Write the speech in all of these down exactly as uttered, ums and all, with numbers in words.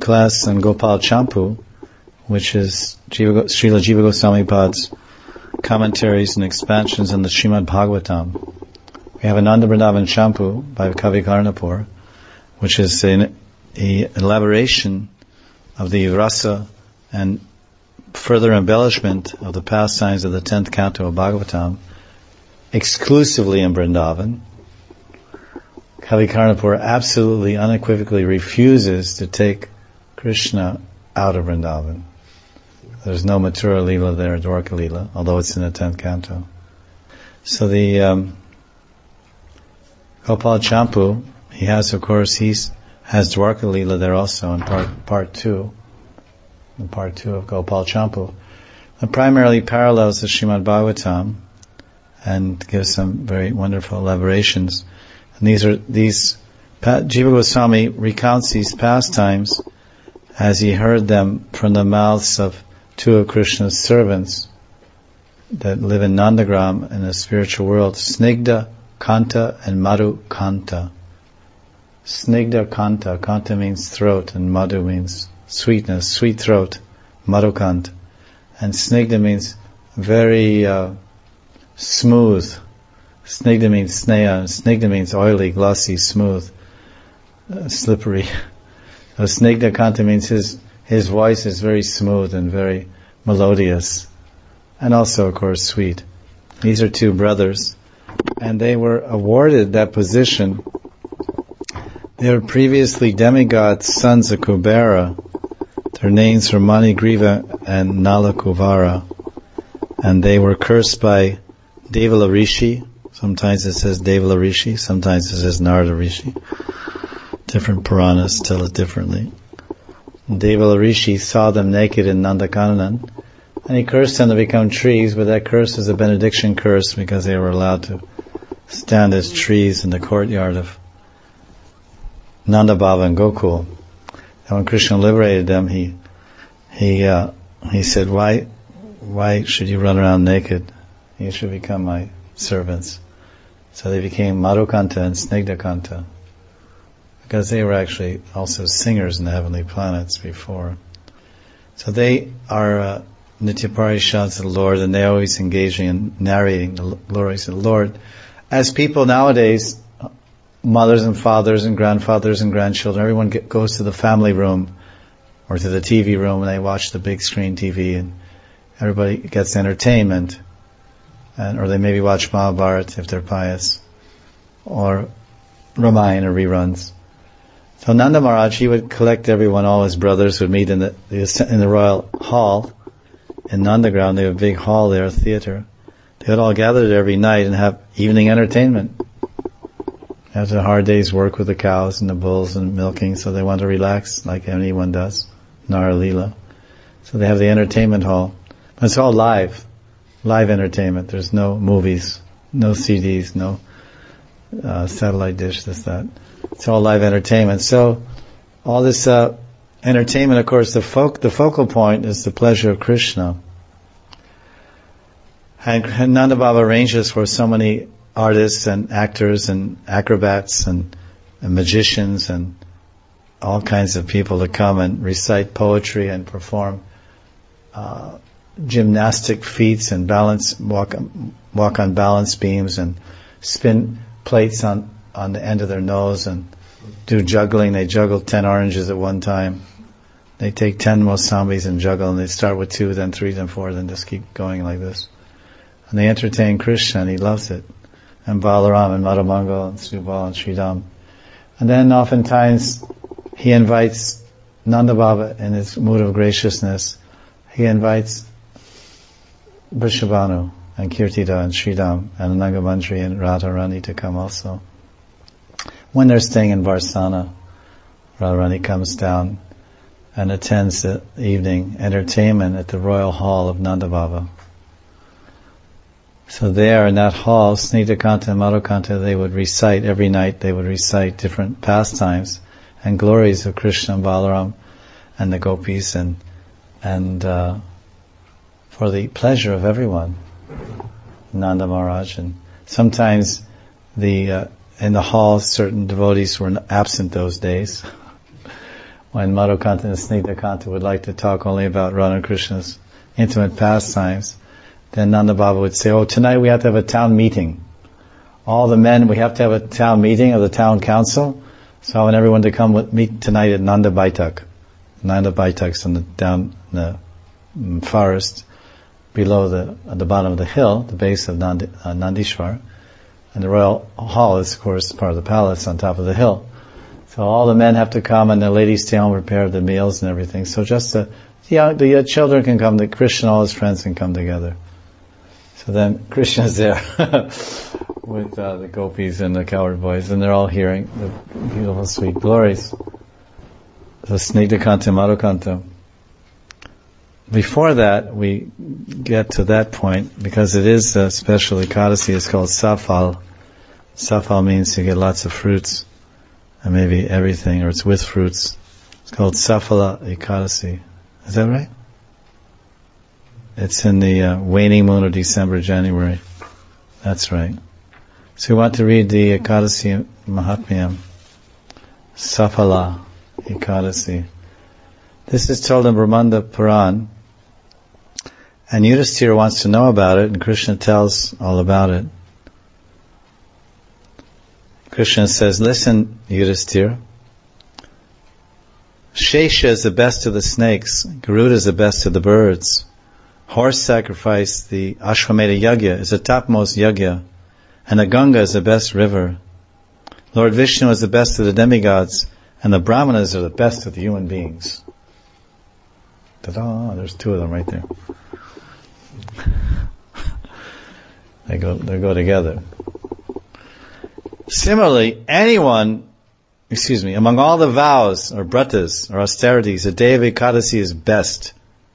class on Gopal Champu, which is Jiva, Srila Jiva Goswami Pad's commentaries and expansions on the Srimad Bhagavatam. We have Ananda Vrindavan Champu by Kavi Karnapur, which is an elaboration of the rasa and further embellishment of the pastimes of the tenth canto of Bhagavatam, exclusively in Vrindavan. Kavi Karnapur absolutely, unequivocally refuses to take Krishna out of Vrindavan. There's no Mathura Leela there, Dwarka Leela, although it's in the tenth canto. So the um, Gopal Champu, he has, of course, he's has Dwarka Leela there also in part part two, in part two of Gopal Champu. It primarily parallels the Srimad Bhagavatam and gives some very wonderful elaborations. And these are these Jiva Goswami recounts these pastimes as he heard them from the mouths of two of Krishna's servants that live in Nandagram in the spiritual world, Snigdha Kanta and Madhu Kanta. Snigdha Kanta, Kanta means throat and Madhu means sweetness, sweet throat, Madhu Kanta. And Snigdha means very uh, smooth. Snigdha means sneha, Snigdha means oily, glossy, smooth, uh, slippery. So Snigdha Kanta means his his voice is very smooth and very melodious, and also, of course, sweet. These are two brothers, and they were awarded that position. They were previously demigods, sons of Kubera. Their names were Manigriva and Nalakuvara, and they were cursed by Devala Rishi. Sometimes it says Devala Rishi, sometimes it says Narada Rishi. Different Puranas tell it differently. Devala Rishi saw them naked in Nandakanan, and he cursed them to become trees, but that curse is a benediction curse because they were allowed to stand as trees in the courtyard of Nanda Baba and Gokul. And when Krishna liberated them, he he uh, he said, "Why why should you run around naked? You should become my servants." So they became Madhukanta and Snigdhakanta, because they were actually also singers in the heavenly planets before. So they are uh, Nityaparishads of the Lord, and they're always engaging in narrating the glories of the Lord. As people nowadays, mothers and fathers and grandfathers and grandchildren, everyone get, goes to the family room or to the T V room and they watch the big screen T V, and everybody gets entertainment. And, or they maybe watch Mahabharata if they're pious, or Ramayana reruns. So Nanda Maharaj, he would collect everyone, all his brothers would meet in the in the royal hall in Nandagram. They have a big hall there, a theater. They would all gather there every night and have evening entertainment. After a hard day's work with the cows and the bulls and milking, so they want to relax like anyone does. Nara Leela. So they have the entertainment hall. But it's all live. Live entertainment. There's no movies, no C Ds, no uh, satellite dish, this, that. It's all live entertainment. So all this uh, entertainment, of course, the folk, the focal point is the pleasure of Krishna. And Nanda Baba arranges for so many artists and actors and acrobats and, and magicians and all kinds of people to come and recite poetry and perform uh, gymnastic feats and balance, walk, walk on balance beams and spin plates on, on the end of their nose and do juggling. They juggle ten oranges at one time. They take ten Mosambis and juggle, and they start with two, then three, then four, then just keep going like this. And they entertain Krishna, and he loves it. And Balaram and Madhamangal and Subal and Sridham. And then oftentimes he invites Nanda Baba in his mood of graciousness. He invites Vrishabhanu and Kirtida and Sridham and Nangamandri and Radharani to come also. When they're staying in Varsana, Radharani comes down and attends the evening entertainment at the Royal Hall of Nanda Baba. So there in that hall, Snigdhakanta and Madhukanta, they would recite every night, they would recite different pastimes and glories of Krishna and Balaram and the gopis and, and, uh, for the pleasure of everyone, Nanda Maharaj. And sometimes the uh, in the hall certain devotees were absent those days, when Madhukanta and Snigdhakanta would like to talk only about Radha and Krishna's intimate pastimes, then Nanda Baba would say, oh, tonight we have to have a town meeting. All the men, we have to have a town meeting of the town council. So I want everyone to come with, meet tonight at Nanda Baitak. Nanda Baitak's in the, down in the um, forest, below the, at the bottom of the hill, the base of Nandi, uh, Nandishwar. And the royal hall is, of course, part of the palace on top of the hill. So all the men have to come, and the ladies stay home, prepare the meals and everything. So just the, the, young, the uh, children can come, the Krishna and all his friends can come together. So then Krishna's there with uh, the gopis and the cowherd boys, and they're all hearing the beautiful, sweet glories. So Snigdhakanta, Madhukanta. Before that, we get to that point, because it is a special Ekadasi, it's called Safal. Safal means you get lots of fruits, and maybe everything, or it's with fruits. It's called Safala Ekadasi. Is that right? It's in the uh, waning moon of December, January. That's right. So we want to read the Ekadasi Mahatmyam. Safala Ekadasi. This is told in Brahmanda Puran, and Yudhisthira wants to know about it, and Krishna tells all about it. Krishna says, listen, Yudhisthira, Shesha is the best of the snakes, Garuda is the best of the birds. Horse sacrifice, the Ashwamedha Yagya, is the topmost Yagya, and the Ganga is the best river. Lord Vishnu is the best of the demigods, and the Brahmanas are the best of the human beings. Ta-da! There's two of them right there. they go, they go together. Similarly, anyone, excuse me, among all the vows, or bratas, or austerities, the day of Ekadasi is best.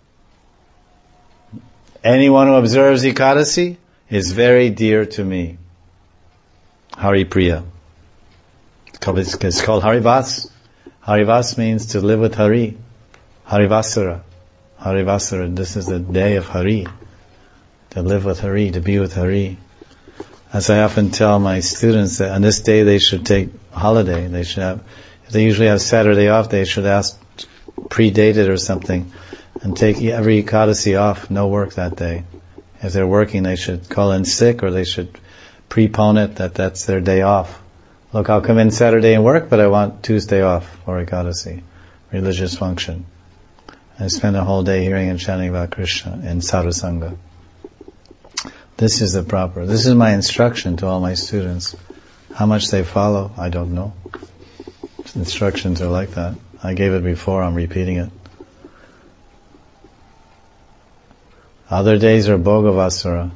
Anyone who observes Ekadasi is very dear to me. Hari Priya. It's called Harivas. Harivas means to live with Hari. Harivasara. Harivasara. This is the day of Hari. To live with Hari, to be with Hari. As I often tell my students, that on this day they should take holiday. They should have, if they usually have Saturday off, they should ask, predate it or something, and take every Ekadasi off, no work that day. If they're working, they should call in sick, or they should prepone it, that that's their day off. Look, I'll come in Saturday and work, but I want Tuesday off for Ekadasi, religious function. I spend a whole day hearing and chanting about Krishna in Sadhusanga. This is the proper, this is my instruction to all my students. How much they follow, I don't know. Instructions are like that. I gave it before, I'm repeating it. Other days are Bhogavasara.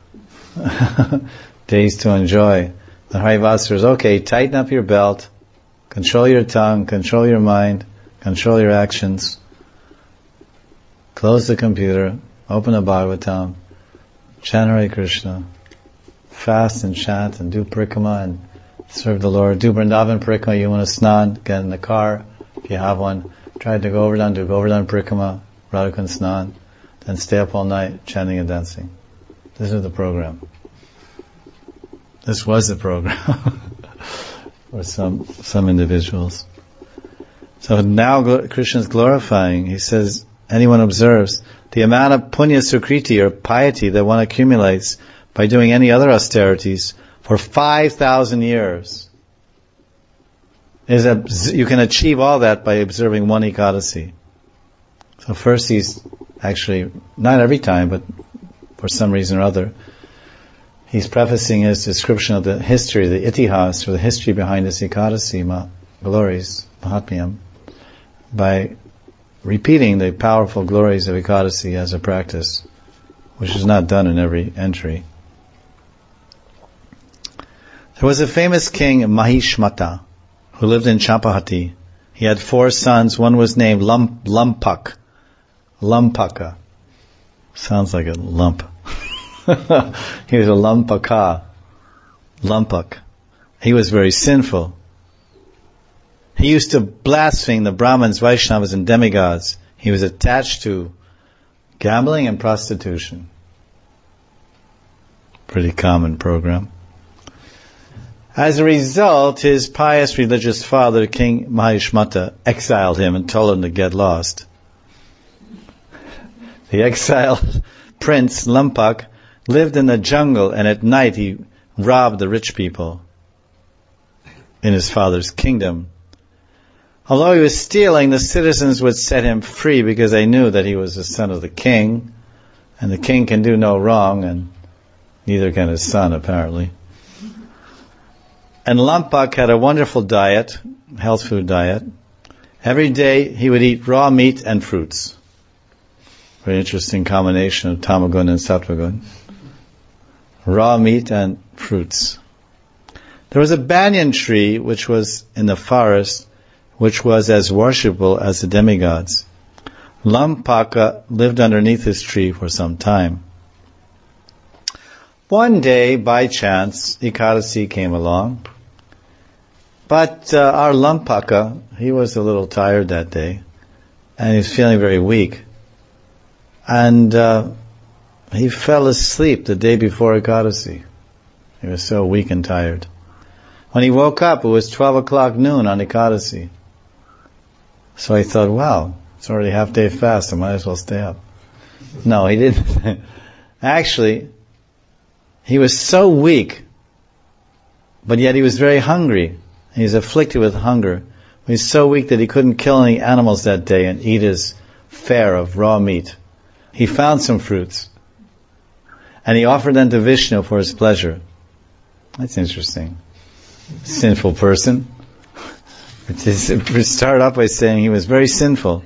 Days to enjoy. The Harivasara is, okay, tighten up your belt, control your tongue, control your mind, control your actions. Close the computer, open a Bhagavatam, chant Hare Krishna, fast and chant and do parikrama and serve the Lord. Do Vrindavan parikrama, you want to snan, get in the car, if you have one. Try to Govardhan, do Govardhan parikrama, Radhakan snan, then stay up all night chanting and dancing. This is the program. This was the program for some some individuals. So now Krishna is glorifying. He says, anyone observes the amount of punya sukriti, or piety, that one accumulates by doing any other austerities for five thousand years. Is a, you can achieve all that by observing one Ekadasi. So first he's actually, not every time, but for some reason or other, he's prefacing his description of the history, the itihas, or the history behind this Ekadasi ma- glories, Mahatmyam, by repeating the powerful glories of Ekadasi as a practice, which is not done in every entry. There was a famous king, Mahishmata, who lived in Champahati. He had four sons. One was named Lam- Lampak. Lampaka. Sounds like a lump. He was a Lampaka. Lampak. He was very sinful. He used to blaspheme the Brahmins, Vaishnavas, and demigods. He was attached to gambling and prostitution. Pretty common program. As a result, his pious religious father, King Mahishmata, exiled him and told him to get lost. The exiled prince, Lampak, lived in the jungle, and at night he robbed the rich people in his father's kingdom. Although he was stealing, the citizens would set him free because they knew that he was the son of the king, and the king can do no wrong, and neither can his son, apparently. And Lampak had a wonderful diet, health food diet. Every day he would eat raw meat and fruits. Very interesting combination of tamagun and sattvagun. Raw meat and fruits. There was a banyan tree which was in the forest, which was as worshipful as the demigods. Lampaka lived underneath this tree for some time. One day, by chance, Ekadasi came along. But uh, our Lampaka, he was a little tired that day, and he was feeling very weak. And uh, he fell asleep the day before Ekadasi. He was so weak and tired. When he woke up, it was twelve o'clock noon on Ekadasi. So he thought, wow, it's already half day fast, I might as well stay up. No, he didn't. Actually, he was so weak, but yet he was very hungry. He was afflicted with hunger. He was so weak that he couldn't kill any animals that day and eat his fare of raw meat. He found some fruits, and he offered them to Vishnu for his pleasure. That's interesting. Sinful person. We start off by saying he was very sinful.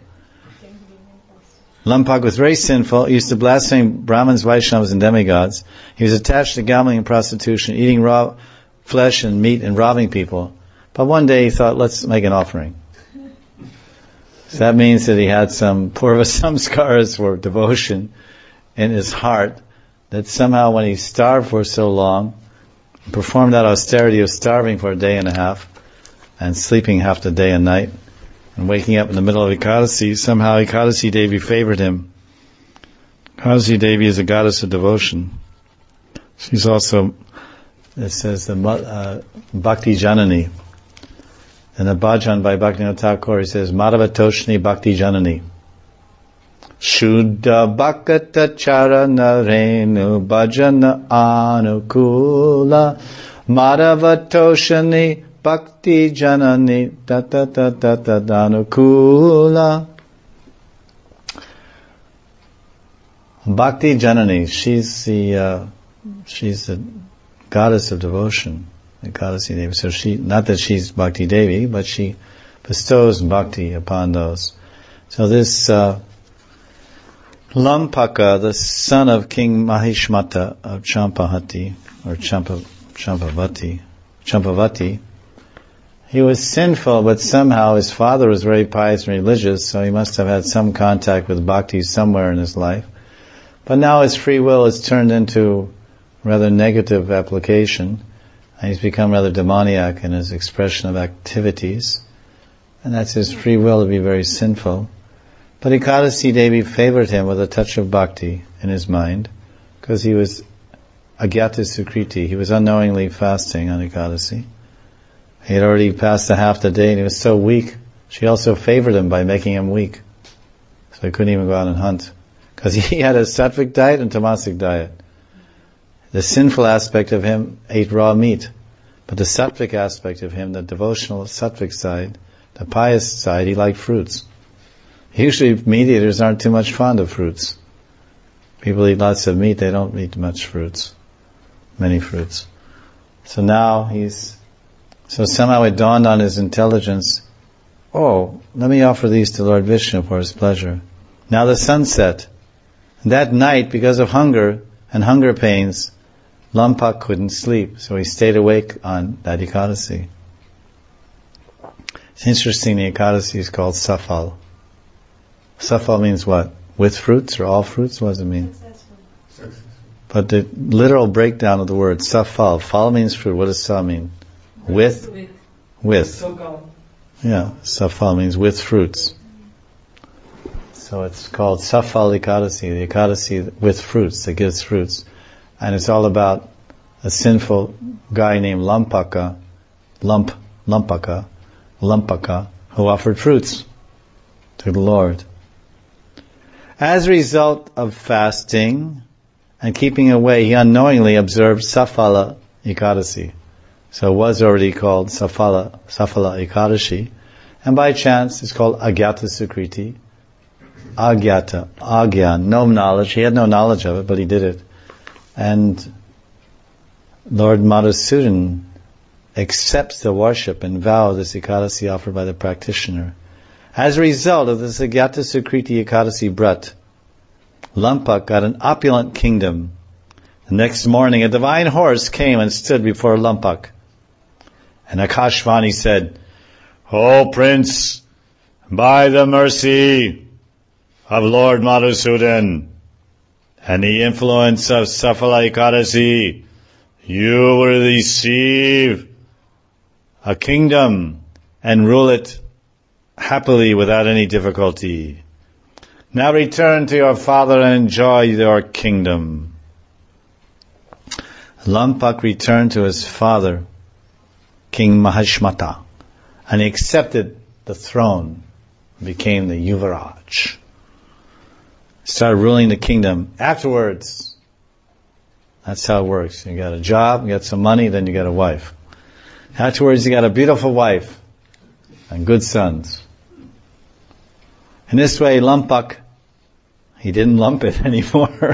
Lampak was very sinful. He used to blaspheme Brahmins, Vaishnavas, and demigods. He was attached to gambling and prostitution, eating raw flesh and meat and robbing people. But one day he thought, let's make an offering. So that means that he had some purva samskaras for devotion in his heart, that somehow when he starved for so long, performed that austerity of starving for a day and a half, and sleeping half the day and night, and waking up in the middle of Ekadasi, somehow Ekadasi Devi favored him. Ekadasi Devi is a goddess of devotion. She's also, it says, the uh, Bhakti Janani. In a bhajan by Bhaktivinoda Thakur, he says, Madhava Toshni Bhakti Janani. Shuddha Bhakata Charana Renu Bhajana Anukula Madhava Toshni Bhakti Janani Ta ta ta ta ta Danukula. Bhakti Janani, she's the uh, she's the goddess of devotion. The goddess Devi. So she, not that she's Bhakti Devi, but she bestows bhakti upon those. So this uh, Lampaka, the son of King Mahishmata of Champahati, or Champa, Champavati, Champavati, he was sinful, but somehow his father was very pious and religious, so he must have had some contact with bhakti somewhere in his life. But now his free will is turned into rather negative application. And he's become rather demoniac in his expression of activities. And that's his free will to be very sinful. But Ekadasi Devi favored him with a touch of bhakti in his mind, because he was agyata sukriti. He was unknowingly fasting on Ekadasi. He had already passed the half the day and he was so weak. She also favored him by making him weak. So he couldn't even go out and hunt. Because he had a sattvic diet and tamasic diet. The sinful aspect of him ate raw meat, but the sattvic aspect of him, the devotional sattvic side, the pious side, he liked fruits. Usually meat eaters aren't too much fond of fruits. People eat lots of meat, they don't eat much fruits, many fruits. So now he's, so somehow it dawned on his intelligence, oh, let me offer these to Lord Vishnu for his pleasure. Now the sun set. That night, because of hunger and hunger pains, Lampak couldn't sleep, so he stayed awake on that Ekadasi. It's interesting, the Ekadasi is called Safal. Safal means what? With fruits or all fruits? What does it mean? Successful. But the literal breakdown of the word Safal, Fal means fruit. What does Sa mean? With? With. With. Yeah, Safal means with fruits. So it's called Safal Ekadasi, the Ekadasi with fruits, that gives fruits. And it's all about a sinful guy named Lampaka, Lump, Lampaka, Lampaka, who offered fruits to the Lord. As a result of fasting and keeping away, he unknowingly observed Safala Ekadasi. So it was already called Safala, Safala Ekadashi. And by chance, it's called Agyata Sukriti. Agyata, Agyan, no knowledge. He had no knowledge of it, but he did it. And Lord Madhusudan accepts the worship and vow of this Ekadasi offered by the practitioner. As a result of this Agyata Sukriti Ekadasi Brat, Lampak got an opulent kingdom. The next morning, a divine horse came and stood before Lampak. And Akashvani said, "O Prince, by the mercy of Lord Madhusudan and the influence of Safala Ekadasi, you will receive a kingdom and rule it happily without any difficulty. Now return to your father and enjoy your kingdom." Lampak returned to his father, King Mahashmata, and he accepted the throne, became the Yuvaraj. Started ruling the kingdom. Afterwards, that's how it works. You got a job, you got some money, then you got a wife. Afterwards, you got a beautiful wife and good sons. In this way, Lampak, he didn't lump it anymore.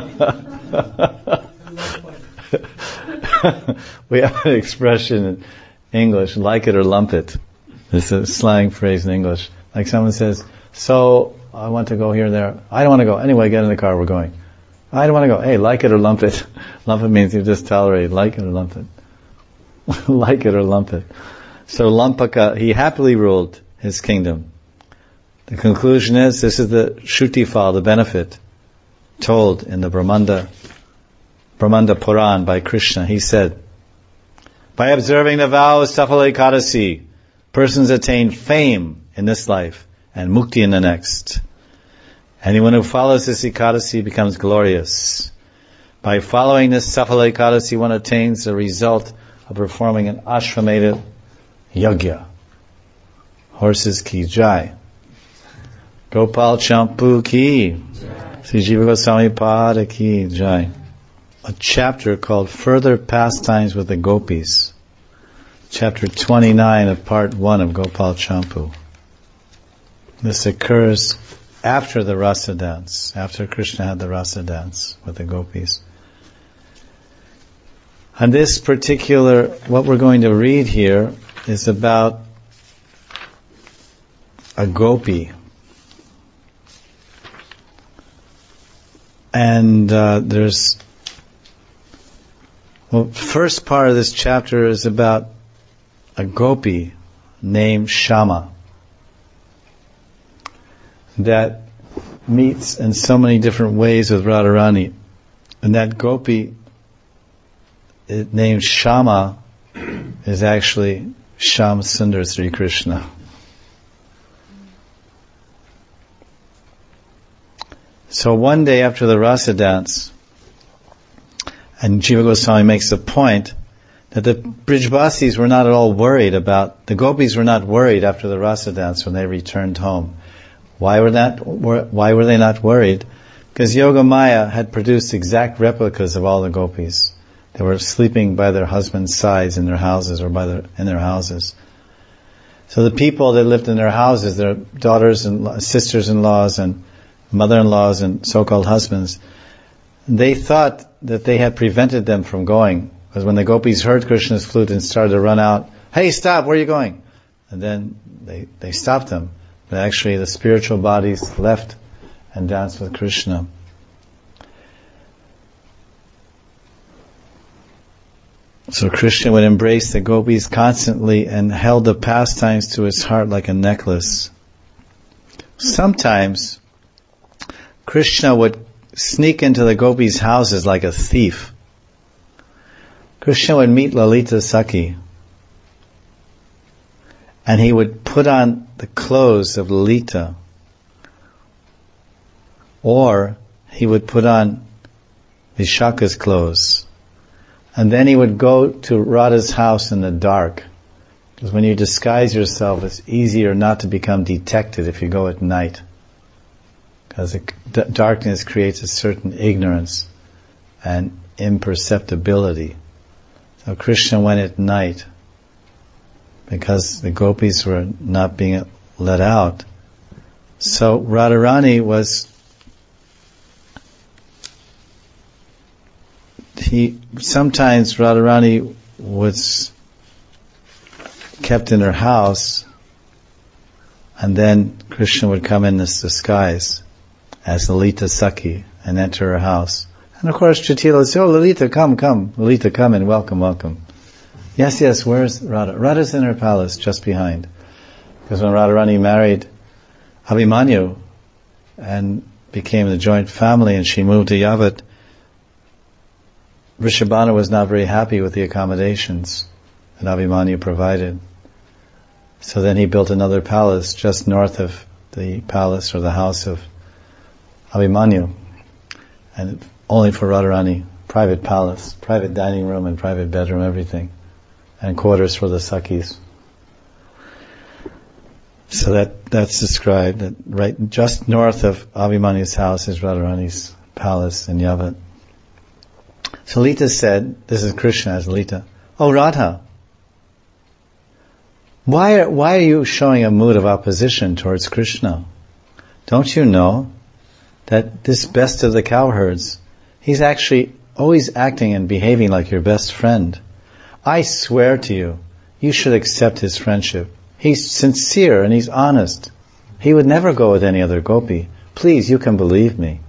We have an expression in English, like it or lump it. It's a slang phrase in English. Like someone says, "So, I want to go here and there." "I don't want to go." "Anyway, get in the car, we're going." "I don't want to go." "Hey, like it or lump it." Lump it means you just tolerate. Like it or lump it. Like it or lump it. So Lampaka, he happily ruled his kingdom. The conclusion is, this is the Shrutifal, the benefit, told in the Brahmanda, Brahmanda Puran by Krishna. He said, by observing the vow of Safala Ekadasi, persons attain fame in this life and mukti in the next. Anyone who follows this Ekadasi becomes glorious. By following this Safala Ekadasi, one attains the result of performing an Ashvamedha Yajna. Horses ki jai. Gopal Champu ki. Sri Jiva Goswami Pada ki jai. A chapter called Further Pastimes with the Gopis. Chapter twenty-nine of part one of Gopal Champu. This occurs after the Rasa dance, after Krishna had the Rasa dance with the Gopis. And this particular, what we're going to read here is about a gopi. And uh, there's, well, first part of this chapter is about a gopi named Shama that meets in so many different ways with Radharani. And that gopi it named Shama is actually Sham Sundar Sri Krishna. So one day after the Rasa dance, and Jiva Goswami makes the point that the Brijbasis were not at all worried about, the gopis were not worried after the Rasa dance when they returned home. Why were that? Why were they not worried? Because Yoga Maya had produced exact replicas of all the gopis. They were sleeping by their husbands' sides in their houses or by their, in their houses. So the people that lived in their houses, their daughters and sisters-in-laws and mother-in-laws and so-called husbands, they thought that they had prevented them from going. Because when the gopis heard Krishna's flute and started to run out, "Hey, stop, where are you going?" And then they, they stopped them. But actually the spiritual bodies left and danced with Krishna. So Krishna would embrace the gopis constantly and held the pastimes to his heart like a necklace. Sometimes Krishna would sneak into the gopis' houses like a thief. Krishna would meet Lalita Sakhi, and he would put on the clothes of Lalita, or he would put on Vishaka's clothes, And then he would go to Radha's house in the dark. Because when you disguise yourself, it's easier not to become detected if you go at night. Because the d- darkness creates a certain ignorance and imperceptibility. So Krishna went at night because the gopis were not being let out. So Radharani was he sometimes Radharani was kept in her house, and then Krishna would come in this disguise as Lalita Sakhi and enter her house. And of course Jatila would say, "Oh, Lalita, come, come. Lalita, come in. Welcome, welcome." Yes, yes, where's Radha? Radha's in her palace, just behind. Because when Radharani married Abhimanyu and became the joint family and she moved to Yavat, Rishabhana was not very happy with the accommodations that Abhimanyu provided. So then he built another palace just north of the palace or the house of Abhimanyu, and only for Radharani, private palace, private dining room and private bedroom, everything, and quarters for the Sakhis. So that that's described, that right just north of Abhimanyu's house is Radharani's palace in Yavat. So Lita said, this is Krishna as Lita, "Oh Radha, why are, why are you showing a mood of opposition towards Krishna? Don't you know that this best of the cowherds, he's actually always acting and behaving like your best friend. I swear to you, you should accept his friendship. He's sincere and he's honest. He would never go with any other gopi. Please, you can believe me."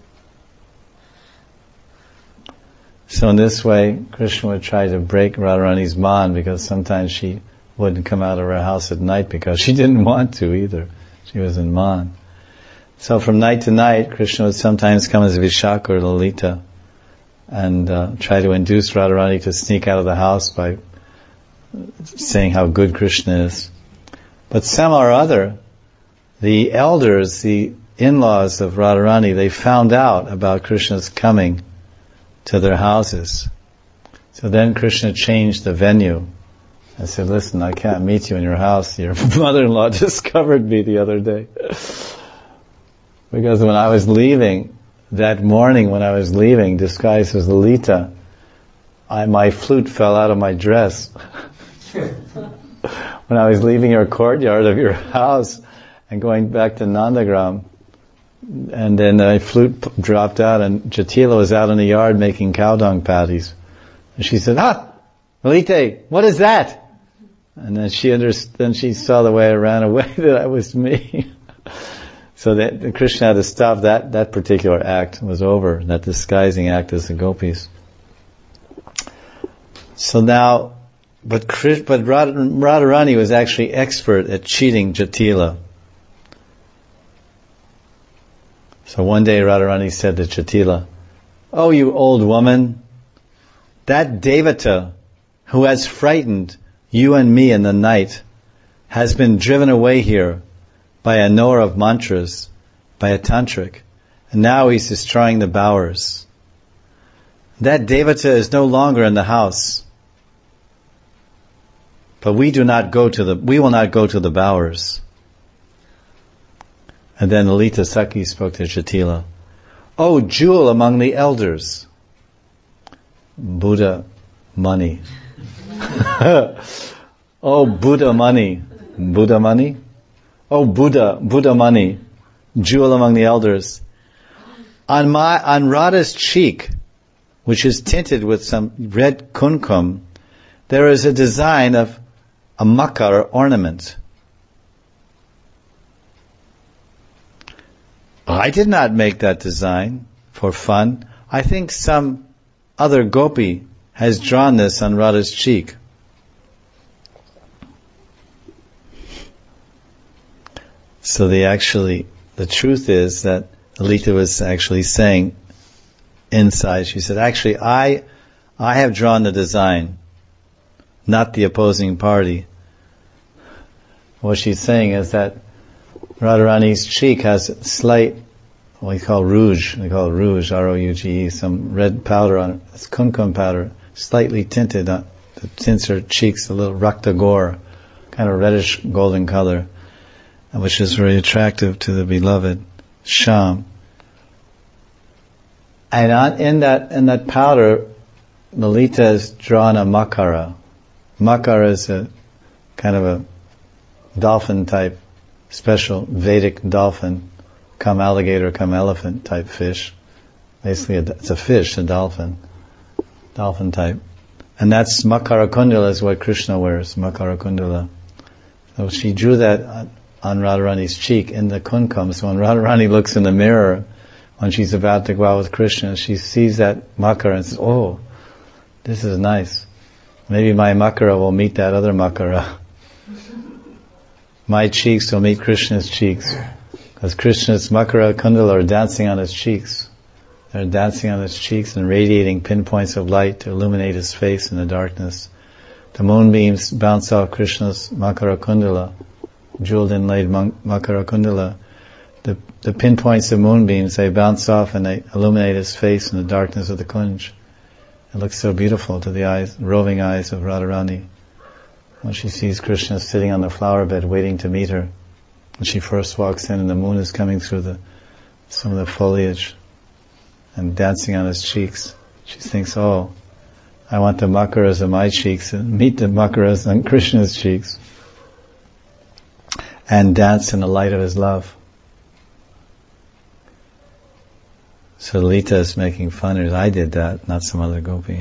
So in this way, Krishna would try to break Radharani's man, because sometimes she wouldn't come out of her house at night because she didn't want to either. She was in man. So from night to night, Krishna would sometimes come as Vishaka or Lalita and uh, try to induce Radharani to sneak out of the house by saying how good Krishna is. But somehow or other, the elders, the in-laws of Radharani, they found out about Krishna's coming to their houses. So then Krishna changed the venue and said, "Listen, I can't meet you in your house. Your mother-in-law discovered me the other day." Because when I was leaving, that morning when I was leaving, disguised as Lalita, I, my flute fell out of my dress. When I was leaving your courtyard of your house and going back to Nandagram, and then my flute p- dropped out, and Jatila was out in the yard making cow dung patties. And she said, "Ah, Lalita, what is that?" And then she understood, then she saw the way I ran away that that was me. So that Krishna had to stop that, that particular act was over, that disguising act as the gopis. So now, but Krish, but Radharani was actually expert at cheating Jatila. So one day Radharani said to Jatila, "Oh, you old woman, that Devata who has frightened you and me in the night has been driven away here by a knower of mantras, by a tantric, and now he's destroying the bowers. That Devata is no longer in the house, but we do not go to the, we will not go to the bowers." And then Lalita Sakhi spoke to Jatila, "Oh, jewel among the elders, Buddha money." Oh, Buddha money, Buddha money. Oh, Buddha, Buddha money, jewel among the elders. On my, on Radha's cheek, which is tinted with some red kumkum, there is a design of a makar ornament. I did not make that design for fun. I think some other gopi has drawn this on Radha's cheek. So they actually, the truth is that Lalita was actually saying inside, she said, "Actually, I, I have drawn the design, not the opposing party." What she's saying is that Radharani's cheek has slight, what we call rouge, we call it rouge, R O U G E, some red powder on it. It's kumkum powder. slightly tinted. Uh, the tints her cheeks a little rakta gore, kind of reddish golden color, which is very attractive to the beloved Shyam. And on, in that in that powder, Lalita has drawn a makara. Makara is a kind of a dolphin type, special Vedic dolphin, come alligator, come elephant type fish. Basically, a, it's a fish, a dolphin, dolphin type. And that's Makara Kundala is what Krishna wears, Makara Kundala. So she drew that on, on Radharani's cheek in the kumkum. So when Radharani looks in the mirror, when she's about to go out with Krishna, she sees that Makara and says, oh, this is nice. Maybe my Makara will meet that other Makara. My cheeks will meet Krishna's cheeks. Because Krishna's Makara Kundala are dancing on his cheeks. They're dancing on his cheeks and radiating pinpoints of light to illuminate his face in the darkness. The moonbeams bounce off Krishna's Makara Kundala, jeweled inlaid Makara Kundala. The, the pinpoints of moonbeams, they bounce off and they illuminate his face in the darkness of the kunj. It looks so beautiful to the eyes, roving eyes of Radharani when she sees Krishna sitting on the flower bed waiting to meet her. When she first walks in and the moon is coming through the some of the foliage and dancing on his cheeks, she thinks, oh, I want the makaras on my cheeks and meet the makaras on Krishna's cheeks and dance in the light of his love. So Lalita is making fun of it. I did that, not some other gopi.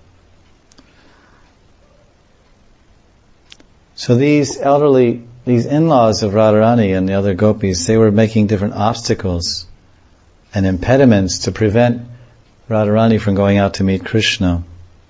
So these elderly, these in-laws of Radharani and the other gopis, they were making different obstacles and impediments to prevent Radharani from going out to meet Krishna.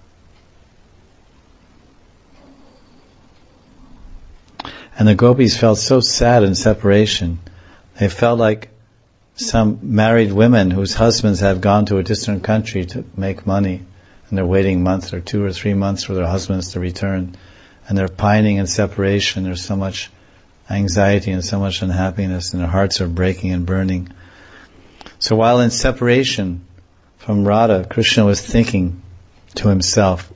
And the gopis felt so sad in separation. They felt like some married women whose husbands have gone to a distant country to make money, and they're waiting months or two or three months for their husbands to return, and they're pining in separation. There's so much anxiety and so much unhappiness, and their hearts are breaking and burning. So while in separation from Radha, Krishna was thinking to himself,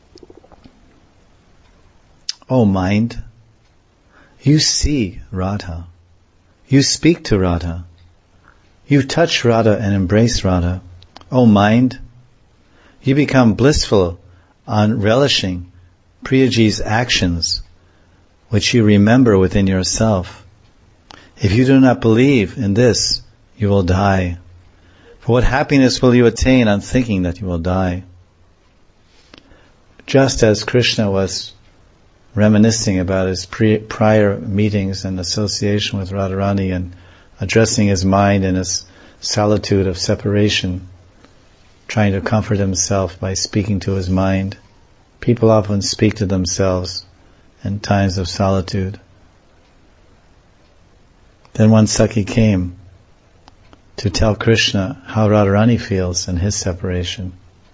"Oh mind, you see Radha, you speak to Radha, you touch Radha and embrace Radha. Oh mind, you become blissful on relishing Priyaji's actions, which you remember within yourself. If you do not believe in this, you will die. For what happiness will you attain on thinking that you will die?" Just as Krishna was reminiscing about his pre- prior meetings and association with Radharani and addressing his mind in his solitude of separation, trying to comfort himself by speaking to his mind. People often speak to themselves in times of solitude. Then one Sakhi came to tell Krishna how Radharani feels in his separation.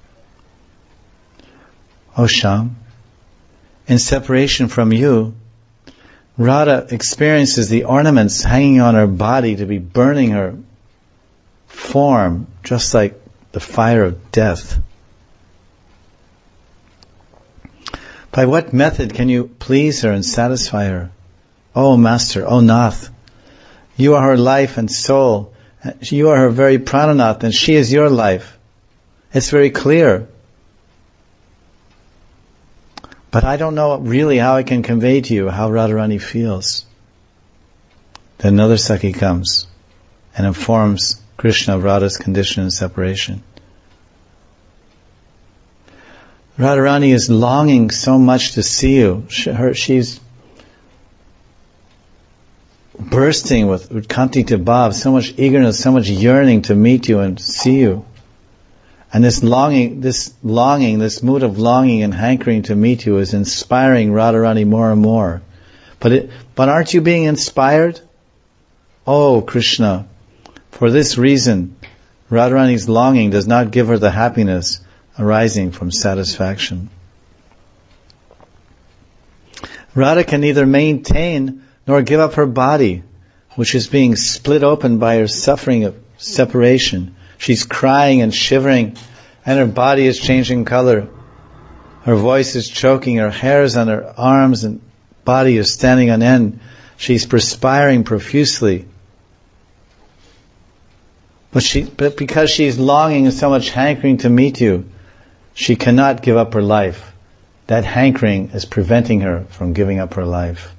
"Oh Shyam, in separation from you, Radha experiences the ornaments hanging on her body to be burning her form, just like the fire of death. By what method can you please her and satisfy her? Oh Master, oh Nath, you are her life and soul. You are her very prananath, and she is your life. It's very clear. But I don't know really how I can convey to you how Radharani feels." Then another Sakhi comes and informs Krishna of Radha's condition in separation. "Radharani is longing so much to see you. She, her, she's bursting with Utkanti Bhav, so much eagerness, so much yearning to meet you and see you. And this longing, this longing, this mood of longing and hankering to meet you is inspiring Radharani more and more. But it, but aren't you being inspired? Oh Krishna, for this reason, Radharani's longing does not give her the happiness arising from satisfaction. Radha can neither maintain nor give up her body, which is being split open by her suffering of separation. She's crying and shivering, and her body is changing color. Her voice is choking, her hairs on her arms and body is standing on end. She's perspiring profusely. But she, but because she's longing and so much hankering to meet you, she cannot give up her life. That hankering is preventing her from giving up her life.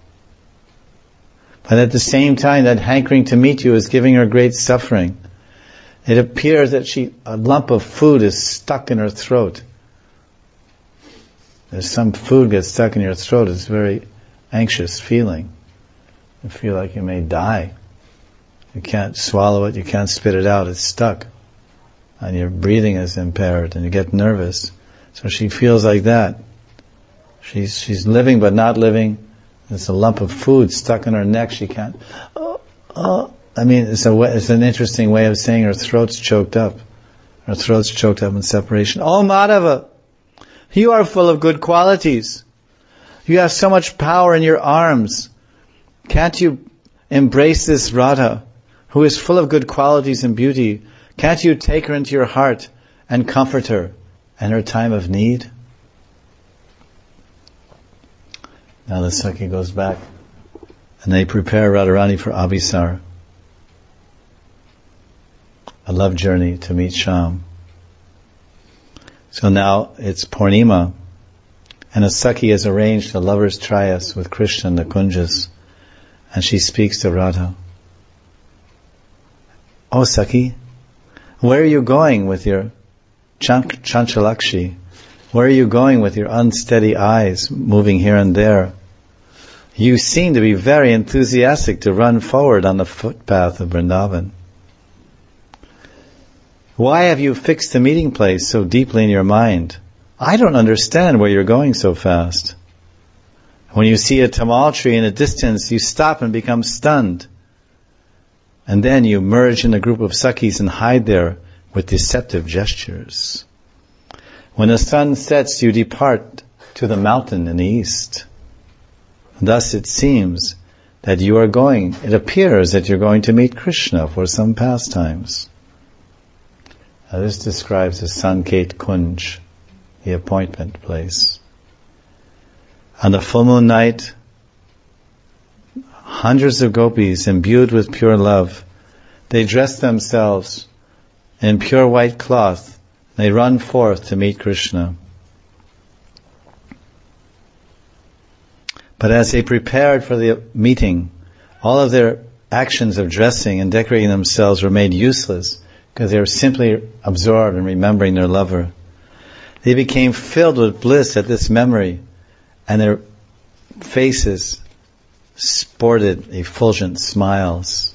But at the same time, that hankering to meet you is giving her great suffering. It appears that she, a lump of food is stuck in her throat. There's some food gets stuck in your throat. It's a very anxious feeling. You feel like you may die. You can't swallow it, you can't spit it out, it's stuck. And your breathing is impaired and you get nervous. So she feels like that. She's she's living but not living. There's a lump of food stuck in her neck, she can't... Oh, oh. I mean, it's, a, it's an interesting way of saying her throat's choked up. Her throat's choked up in separation. Oh Madhava, you are full of good qualities. You have so much power in your arms. Can't you embrace this Radha, who is full of good qualities and beauty? Can't you take her into your heart and comfort her in her time of need? Now the Sakhi goes back and they prepare Radharani for Abhisar, a love journey to meet Shyam. So now it's Purnima, and a Sakhi has arranged a lover's trias with Krishna in the Kunjas, and she speaks to Radha. Oh Sakhi, where are you going with your chank- chanchalakshi? Where are you going with your unsteady eyes, moving here and there? You seem to be very enthusiastic to run forward on the footpath of Vrindavan. Why have you fixed the meeting place so deeply in your mind? I don't understand where you're going so fast. When you see a tamal tree in the distance, you stop and become stunned. And then you merge in a group of Sakhis and hide there with deceptive gestures. When the sun sets, you depart to the mountain in the east. Thus it seems that you are going, it appears that you're going to meet Krishna for some pastimes. Now this describes the Sanket Kunj, the appointment place. On the full moon night, hundreds of gopis imbued with pure love, they dress themselves in pure white cloth. They run forth to meet Krishna. But as they prepared for the meeting, all of their actions of dressing and decorating themselves were made useless because they were simply absorbed in remembering their lover. They became filled with bliss at this memory, and their faces sported effulgent smiles.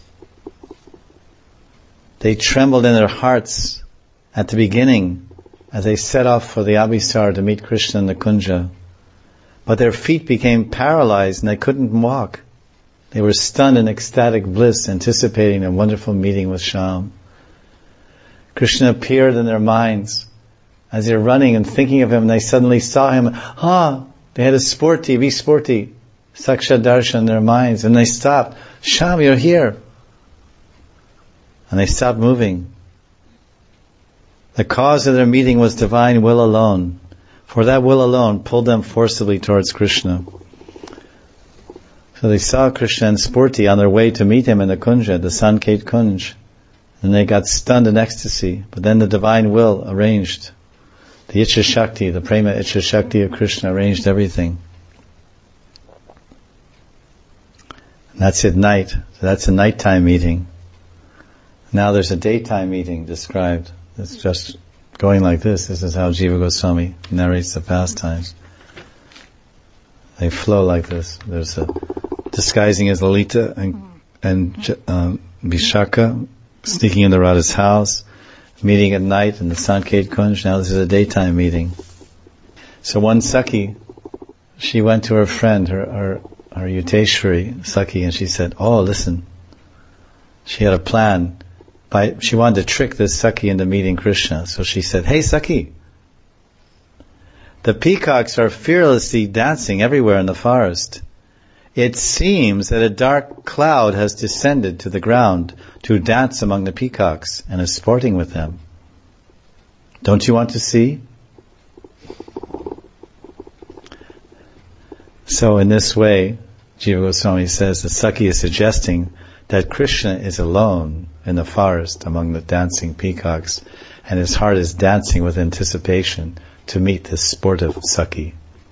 They trembled in their hearts at the beginning as they set off for the Abhisar to meet Krishna in the Kunja. But their feet became paralyzed and they couldn't walk. They were stunned in ecstatic bliss, anticipating a wonderful meeting with Shyam. Krishna appeared in their minds. As they're running and thinking of him, they suddenly saw him. Ah, they had a sporti, be sporti, saksha darshan in their minds, and they stopped. Shyam, you're here. And they stopped moving. The cause of their meeting was divine will alone, for that will alone pulled them forcibly towards Krishna. So they saw Krishna and Spurti on their way to meet him in the Kunja, the Sanket Kunj, and they got stunned in ecstasy. But then the divine will arranged, the Ichha Shakti, the Prema Ichha Shakti of Krishna arranged everything. And that's at night. So that's a nighttime meeting. Now there's a daytime meeting described. It's just going like this. This is how Jiva Goswami narrates the pastimes. They flow like this. There's a disguising as Lalita and, and um, Vishaka, sneaking into Radha's house, meeting at night in the Sanket Kunj. Now this is a daytime meeting. So one Sakhi, she went to her friend, her, her, her Yuteshwari Sakhi, and she said, oh, listen. She had a plan. By, she wanted to trick this Sakhi into meeting Krishna. So she said, hey Sakhi, the peacocks are fearlessly dancing everywhere in the forest. It seems that a dark cloud has descended to the ground to dance among the peacocks and is sporting with them. Don't you want to see? So in this way, Jiva Goswami says that Sakhi is suggesting that Krishna is alone in the forest among the dancing peacocks, and his heart is dancing with anticipation to meet this sportive Sakhi.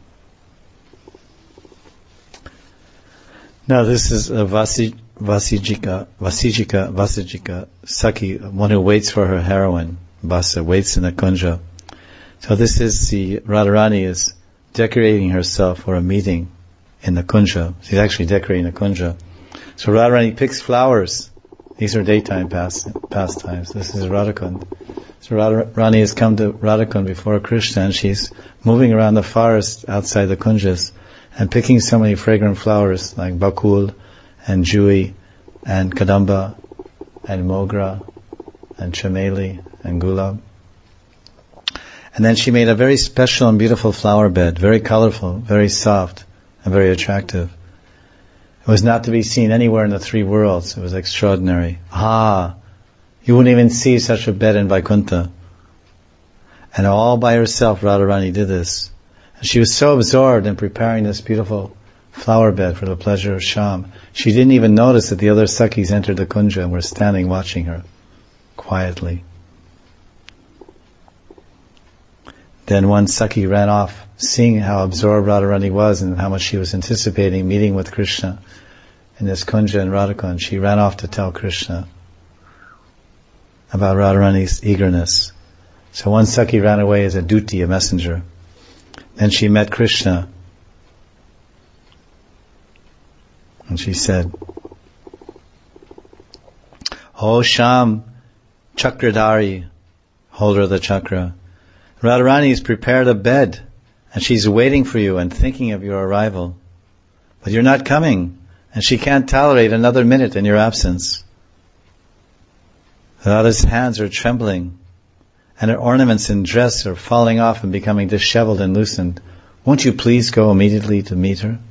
Now this is a Vasi, Vasijika, Vasijika, Vasijika Sakhi, one who waits for her heroine. Vasa waits in the kunja. So this is the Radharani is decorating herself for a meeting in the kunja. She's actually decorating the kunja. So Radharani picks flowers. These are daytime past, pastimes. This is Radhakund. So Radharani has come to Radhakund before Krishna, and she's moving around the forest outside the kunjas and picking so many fragrant flowers like bakul and jui and kadamba and mogra and chameli and gulab. And then she made a very special and beautiful flower bed, very colorful, very soft, and very attractive. It was not to be seen anywhere in the three worlds. It was extraordinary. Ah, you wouldn't even see such a bed in Vaikuntha. And all by herself, Radharani did this. And she was so absorbed in preparing this beautiful flower bed for the pleasure of Shyam, she didn't even notice that the other Sakhis entered the kunja and were standing watching her quietly. Then one Sakhi ran off, seeing how absorbed Radharani was and how much she was anticipating meeting with Krishna in this kunja in Radhakund. She ran off to tell Krishna about Radharani's eagerness. So one Sakhi ran away as a duty, a messenger. Then she met Krishna, and she said, "O Shyam, Chakradhari, holder of the chakra, Radharani has prepared a bed, and she's waiting for you and thinking of your arrival. But you're not coming, and she can't tolerate another minute in your absence." Radha's hands are trembling, and her ornaments and dress are falling off and becoming disheveled and loosened. Won't you please go immediately to meet her?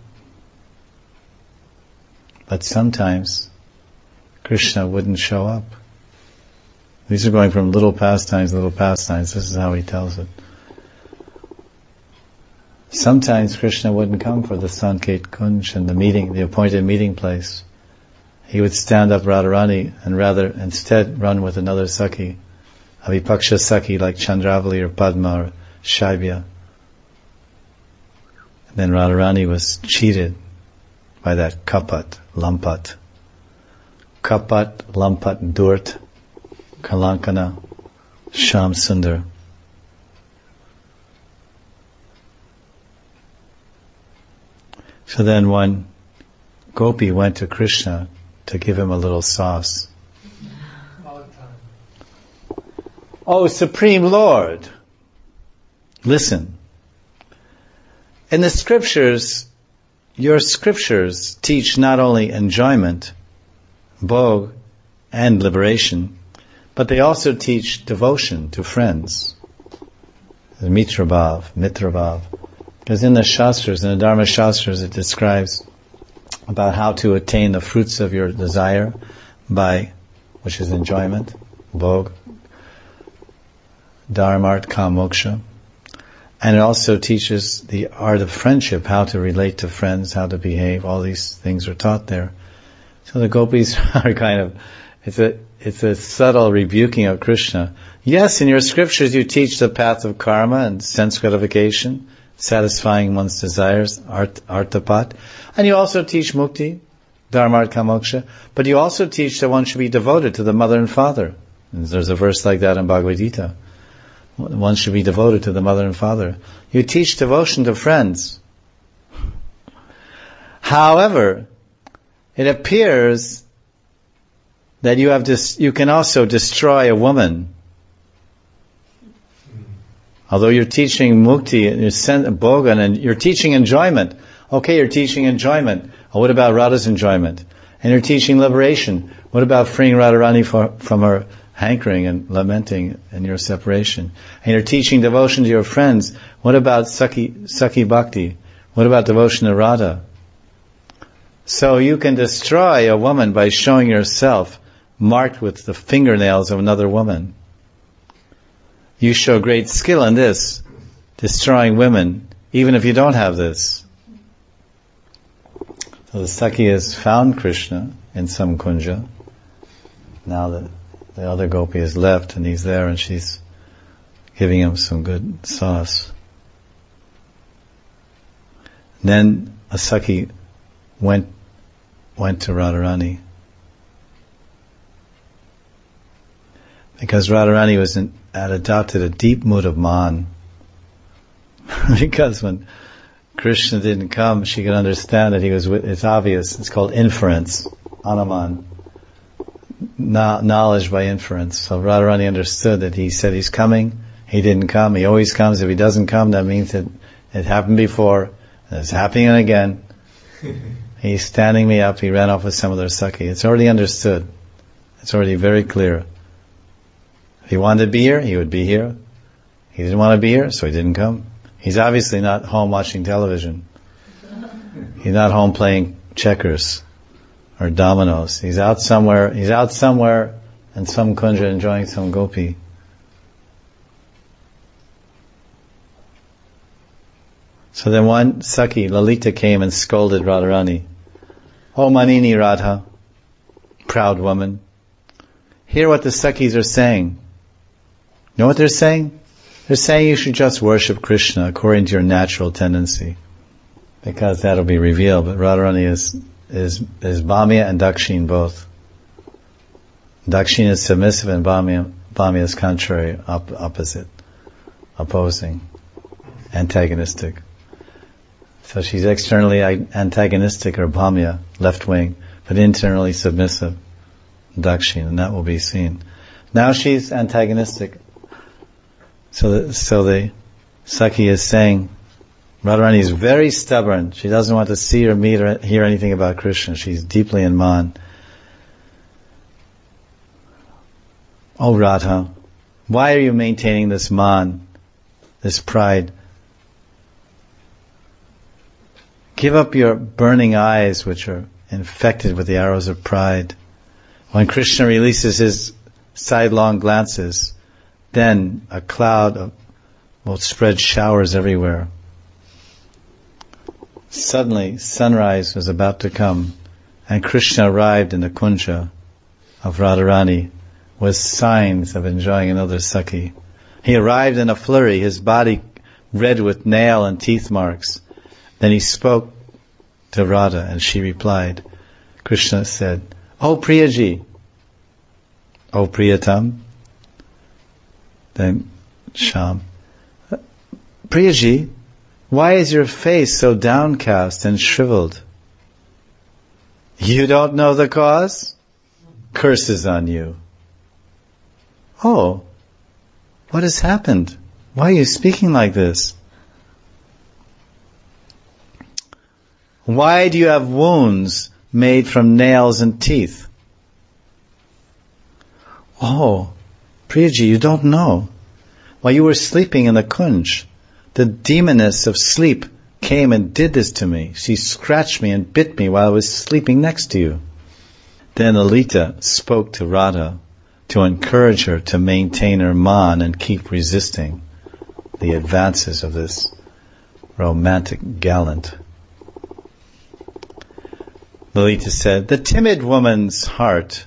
But sometimes Krishna wouldn't show up. These are going from little pastimes, little pastimes. This is how he tells it. Sometimes Krishna wouldn't come for the Sanket Kunj and the meeting, the appointed meeting place. He would stand up Radharani and rather instead run with another Sakhi, a Vipaksha Sakhi like Chandravali or Padma or Shaibya. And then Radharani was cheated by that Kapat, Lampat. Kapat, Lampat, Durt, Kalankana, Shyam Sundar. So then one gopi went to Krishna to give him a little sauce. "Oh, Supreme Lord, listen. In the scriptures, your scriptures teach not only enjoyment, bhog, and liberation, but they also teach devotion to friends. Mitra bhav, mitra bhav. Because in the Shastras, in the Dharma Shastras, it describes about how to attain the fruits of your desire by, which is enjoyment, bhog, dharmart, kam, moksha. And it also teaches the art of friendship, how to relate to friends, how to behave. All these things are taught there. So the gopis are kind of, it's a, it's a subtle rebuking of Krishna. Yes, in your scriptures you teach the path of karma and sense gratification, satisfying one's desires, art, artapat. And you also teach mukti, dharma, kamoksha. But you also teach that one should be devoted to the mother and father. And there's a verse like that in Bhagavad Gita. One should be devoted to the mother and father. You teach devotion to friends. However, it appears that you have dis- you can also destroy a woman. Although you're teaching mukti and you're sen- bhogan and you're teaching enjoyment. Okay, you're teaching enjoyment. Oh, what about Radha's enjoyment? And you're teaching liberation. What about freeing Radharani for, from her hankering and lamenting in your separation? And you're teaching devotion to your friends. What about Sakhi, Sakhi Bhakti? What about devotion to Radha? So you can destroy a woman by showing yourself marked with the fingernails of another woman. You show great skill in this, destroying women, even if you don't have this. So the Sakhi has found Krishna in some kunja. Now that the other gopi has left and he's there and she's giving him some good sauce. Then a Sakhi went went to Radharani. Because Radharani was in, had adopted a deep mood of man. Because when Krishna didn't come, she could understand that he was with, it's obvious, it's called inference, Anuman, no, knowledge by inference. So Radharani understood that he said he's coming, he didn't come, he always comes. If he doesn't come, that means that it happened before, and it's happening again. He's standing me up, he ran off with some other Sakhi. It's already understood. It's already very clear. If he wanted to be here, he would be here. He didn't want to be here, so he didn't come. He's obviously not home watching television. He's not home playing checkers or dominoes. He's out somewhere, he's out somewhere in some kunja enjoying some gopi. So then one Sakhi, Lalita, came and scolded Radharani. Oh Manini Radha, proud woman, hear what the Sakhis are saying. You know what they're saying? They're saying you should just worship Krishna according to your natural tendency, because that'll be revealed. But Radharani is is is Bhamya and Dakshin both. Dakshin is submissive and Bhamya, Bhamya is contrary, op- opposite, opposing, antagonistic. So she's externally antagonistic or Bhamya, left wing, but internally submissive, Dakshin, and that will be seen. Now she's antagonistic. So the, so the Sakhi is saying, Radharani is very stubborn. She doesn't want to see or meet or hear anything about Krishna. She's deeply in man. Oh Radha, why are you maintaining this man, this pride? Give up your burning eyes, which are infected with the arrows of pride. When Krishna releases his sidelong glances, then a cloud of, will spread showers everywhere. Suddenly, sunrise was about to come, and Krishna arrived in the kunja of Radharani with signs of enjoying another Sakhi. He arrived in a flurry, his body red with nail and teeth marks. Then he spoke to Radha, and she replied. Krishna said, "Oh Priyaji, oh Priyatam." Then Sham, "Priyaji, why is your face so downcast and shriveled?" "You don't know the cause? Curses on you." "Oh, what has happened? Why are you speaking like this?" "Why do you have wounds made from nails and teeth?" "Oh, Priyaji, you don't know. While you were sleeping in the kunj, the demoness of sleep came and did this to me. She scratched me and bit me while I was sleeping next to you." Then Lalita spoke to Radha to encourage her to maintain her man and keep resisting the advances of this romantic gallant. Lalita said, "The timid woman's heart,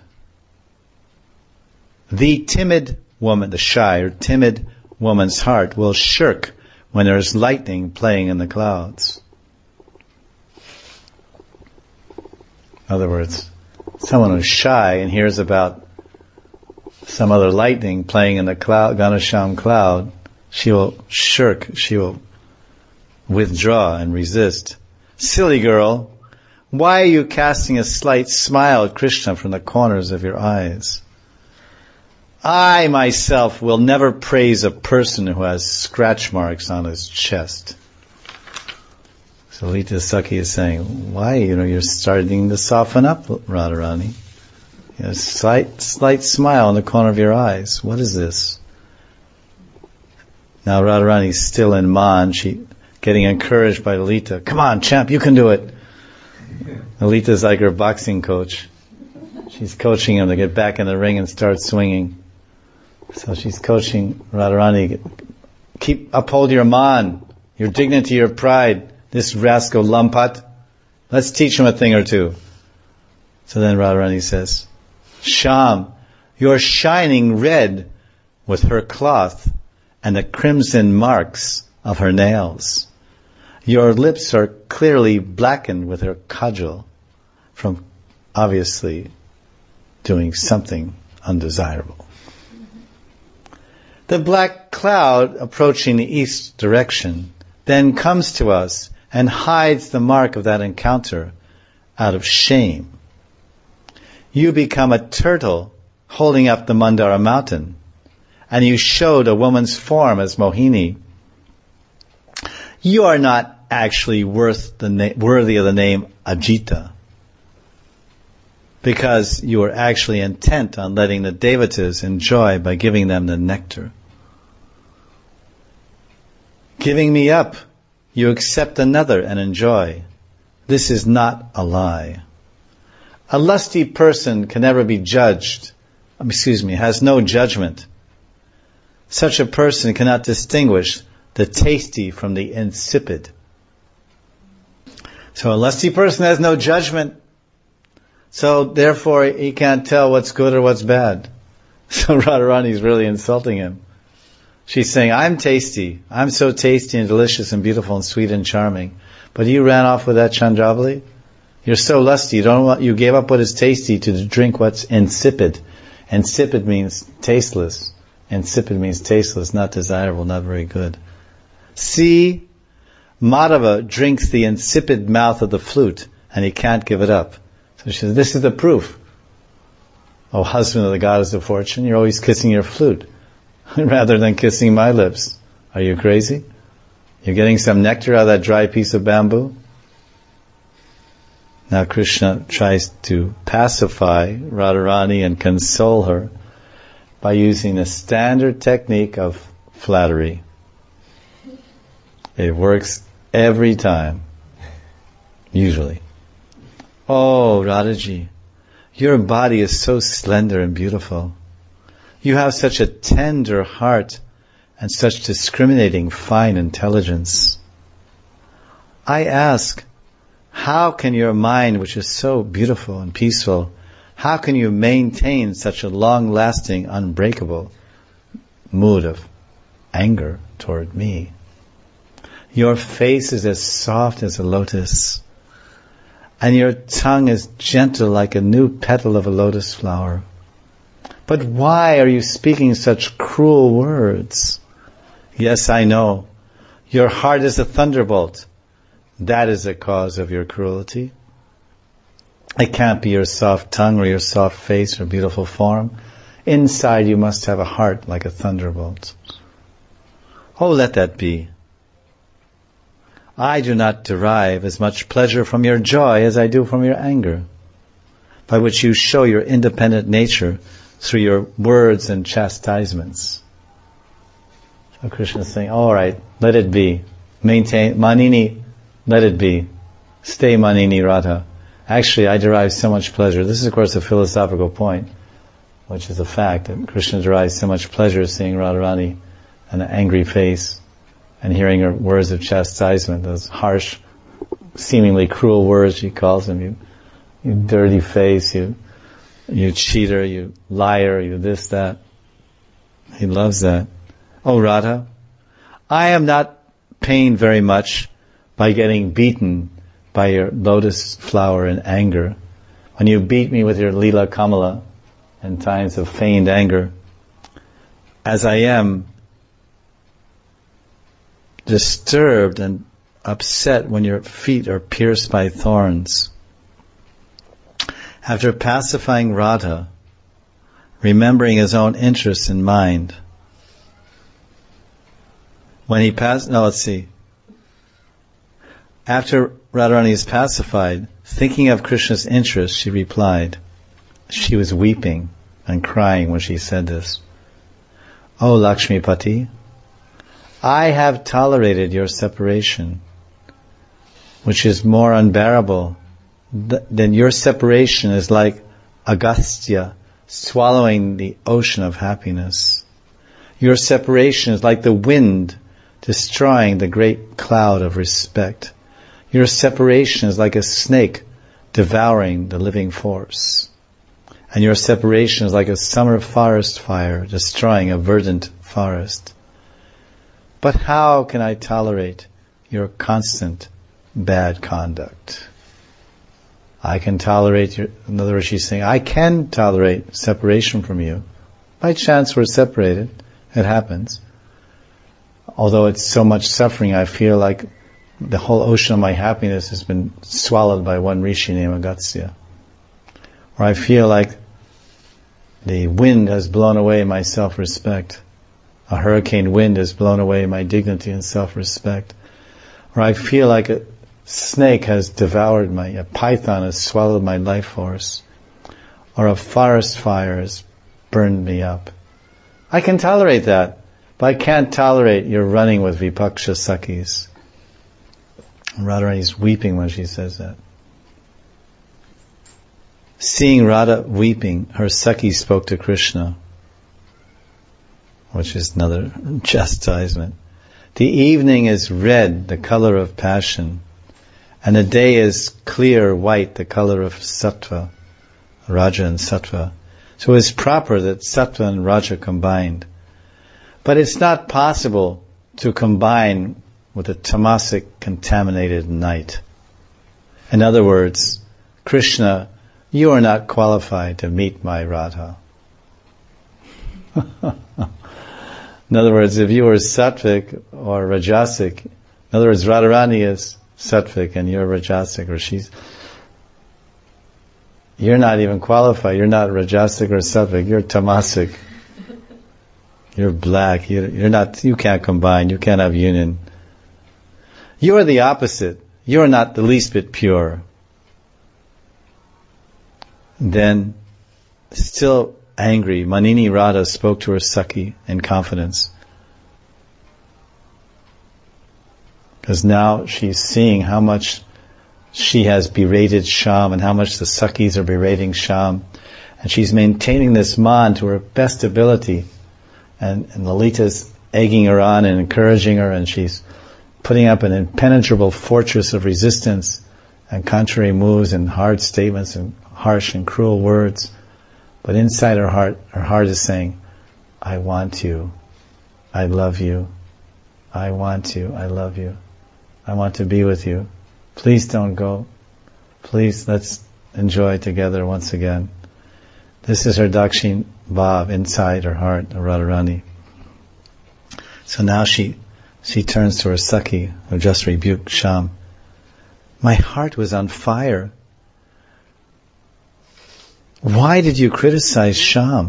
the timid woman, the shy or timid woman's heart will shirk when there is lightning playing in the clouds." In other words, someone who's shy and hears about some other lightning playing in the cloud, Ganasham cloud, she will shirk, she will withdraw and resist. "Silly girl, why are you casting a slight smile at Krishna from the corners of your eyes? I myself will never praise a person who has scratch marks on his chest." So Lalita Sakhi is saying, why, you know, you're starting to soften up, Radharani. You know, slight, slight smile in the corner of your eyes. What is this? Now Radharani is still in man. She getting encouraged by Lalita. "Come on, champ, you can do it." Lalita is like her boxing coach. She's coaching him to get back in the ring and start swinging. So she's coaching Radharani. "Keep, uphold your man, your dignity, your pride. This rascal Lampat, Let's teach him a thing or two. So then Radharani says, Shyam, you're shining red with her cloth and the crimson marks of her nails. Your lips are clearly blackened with her kajal from obviously doing something undesirable. The black cloud approaching the east direction then comes to us and hides the mark of that encounter out of shame. You become a turtle holding up the Mandara mountain, and you showed a woman's form as Mohini. You are not actually worth the na- worthy of the name Ajita, because you are actually intent on letting the devatas enjoy by giving them the nectar. Giving me up, you accept another and enjoy. This is not a lie. A lusty person can never be judged, excuse me, has no judgment. Such a person cannot distinguish the tasty from the insipid. So a lusty person has no judgment, so therefore he can't tell what's good or what's bad. So Radharani is really insulting him. She's saying, I'm tasty. I'm so tasty and delicious and beautiful and sweet and charming. But you ran off with that Chandravali? You're so lusty. You don't want, you gave up what is tasty to drink what's insipid. Insipid means tasteless. Insipid means tasteless, not desirable, not very good. See, Madhava drinks the insipid mouth of the flute and he can't give it up. So she says, this is the proof. Oh, husband of the goddess of fortune, you're always kissing your flute rather than kissing my lips. Are you crazy? You're getting some nectar out of that dry piece of bamboo? Now Krishna tries to pacify Radharani and console her by using a standard technique of flattery. It works every time. Usually. Oh, Radhaji, your body is so slender and beautiful. You have such a tender heart and such discriminating fine intelligence. I ask, how can your mind, which is so beautiful and peaceful, how can you maintain such a long-lasting, unbreakable mood of anger toward me? Your face is as soft as a lotus, and your tongue is gentle like a new petal of a lotus flower. But why are you speaking such cruel words? Yes, I know. Your heart is a thunderbolt. That is the cause of your cruelty. It can't be your soft tongue or your soft face or beautiful form. Inside you must have a heart like a thunderbolt. Oh, let that be. I do not derive as much pleasure from your joy as I do from your anger, by which you show your independent nature through your words and chastisements. So Krishna is saying, all right, let it be. Maintain, Manini, let it be. Stay Manini Radha. Actually, I derive so much pleasure. This is, of course, a philosophical point, which is a fact, that Krishna derives so much pleasure seeing Radharani and an angry face and hearing her words of chastisement, those harsh, seemingly cruel words she calls him. You, you dirty face, you, you cheater, you liar, you this, that. He loves that. Oh, Radha, I am not pained very much by getting beaten by your lotus flower in anger. When you beat me with your Leela Kamala in times of feigned anger, as I am disturbed and upset when your feet are pierced by thorns. After pacifying Radha, remembering his own interests in mind, when he passed, no, let's see. After Radharani is pacified, thinking of Krishna's interest, she replied. She was weeping and crying when she said this. Oh, Lakshmipati, I have tolerated your separation, which is more unbearable than your separation is like Agastya swallowing the ocean of happiness. Your separation is like the wind destroying the great cloud of respect. Your separation is like a snake devouring the living force. And your separation is like a summer forest fire destroying a verdant forest. But how can I tolerate your constant bad conduct? I can tolerate your, in other words, she's saying, I can tolerate separation from you. By chance we're separated. It happens. Although it's so much suffering, I feel like the whole ocean of my happiness has been swallowed by one rishi named Agastya. Or I feel like the wind has blown away my self-respect. A hurricane wind has blown away my dignity and self-respect. Or I feel like a snake has devoured my, a python has swallowed my life force. Or a forest fire has burned me up. I can tolerate that, but I can't tolerate your running with Vipaksha Sakhis. Radharani's weeping when she says that. Seeing Radha weeping, her Sakhi spoke to Krishna, which is another chastisement. The evening is red, the color of passion, and the day is clear white, the color of sattva, Raja and Sattva. So it's proper that Sattva and Raja combined. But it's not possible to combine with a tamasic contaminated night. In other words, Krishna, you are not qualified to meet my Radha. In other words, if you were sattvic or rajasic, in other words, Radharani is sattvic and you're rajasic, or she's, you're not even qualified. You're not rajasic or sattvic. You're tamasic. You're black. You're, you're not. You can't combine. You can't have union. You are the opposite. You are not the least bit pure. Then, still angry, Manini Radha spoke to her Sakhi in confidence. Because now she's seeing how much she has berated Shyam and how much the Sakhis are berating Shyam. And she's maintaining this man to her best ability. And, and Lalita's egging her on and encouraging her, and she's putting up an impenetrable fortress of resistance and contrary moves and hard statements and harsh and cruel words. But inside her heart, her heart is saying, I want you. I love you. I want you. I love you. I want to be with you. Please don't go. Please, let's enjoy together once again. This is her Dakshin Bhav inside her heart, Radharani. So now she she turns to her Sakhi, who just rebuked Shyam. My heart was on fire. Why did you criticize Shyam?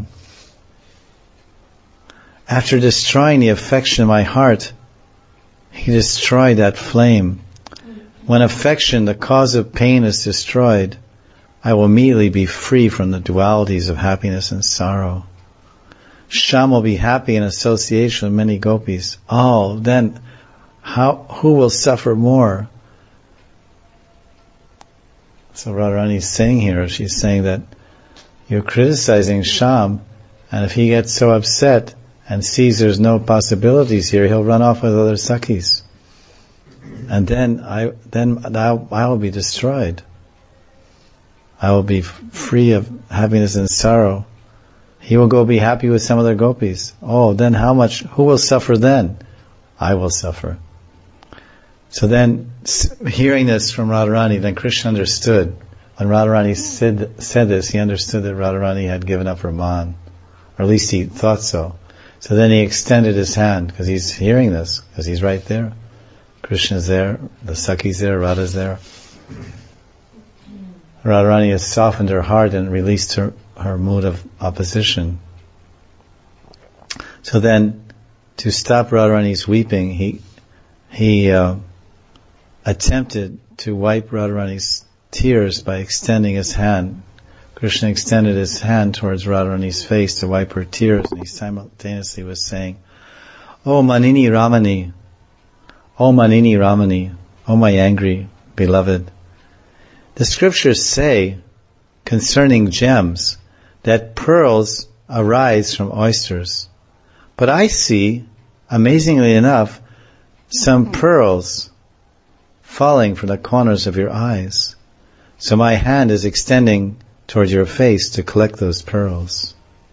After destroying the affection of my heart, he destroyed that flame. When affection, the cause of pain, is destroyed, I will immediately be free from the dualities of happiness and sorrow. Shyam will be happy in association with many gopis. Oh, then how, who will suffer more? So Radharani is saying here, she's saying that you're criticizing Shyam, and if he gets so upset and sees there's no possibilities here, he'll run off with other Sakhis. And then I, then I will be destroyed. I will be free of happiness and sorrow. He will go be happy with some other gopis. Oh, then how much, who will suffer then? I will suffer. So then, hearing this from Radharani, then Krishna understood. When Radharani said, said this, he understood that Radharani had given up her man. Or at least he thought so. So then he extended his hand, because he's hearing this, because he's right there. Krishna's there, the Sakhi's there, Radha's there. Radharani has softened her heart and released her, her mood of opposition. So then, to stop Radharani's weeping, he he uh, attempted to wipe Radharani's tears by extending his hand. Krishna extended his hand towards Radharani's face to wipe her tears, and he simultaneously was saying, "Oh Manini Ramani, oh Manini Ramani, oh my angry beloved. The scriptures say concerning gems that pearls arise from oysters. But I see, amazingly enough, some pearls falling from the corners of your eyes. So my hand is extending toward your face to collect those pearls.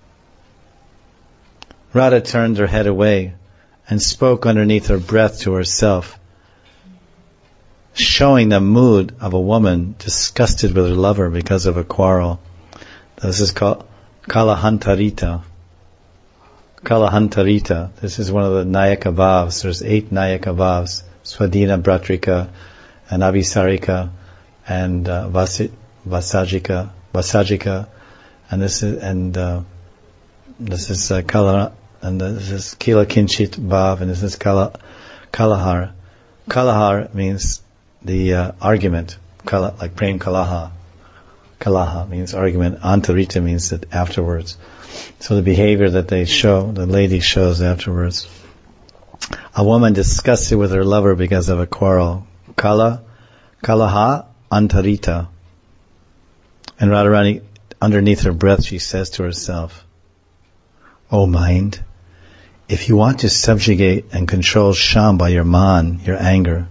Radha turned her head away and spoke underneath her breath to herself, showing the mood of a woman disgusted with her lover because of a quarrel. This is called Kalahantarita. Kalahantarita. This is one of the Nayaka Bhavs. There's eight Nayaka Bhavs. Swadhina, Bhatrika, and Abhisarika, and uh, Vasi, Vasajika, Vasajika, and this is and uh, this is uh, Kala, and this is Kila Kinchit Bhav, and this is Kala Kalahar. Kalahar means the uh, argument, Kala, like Prem Kalaha. Kalaha means argument. Antarita means that afterwards. So the behavior that they show, the lady shows afterwards. A woman disgusted with her lover because of a quarrel. Kala, Kalaha, Antarita. And Radharani, underneath her breath, she says to herself, "O mind, if you want to subjugate and control Sham by your man, your anger,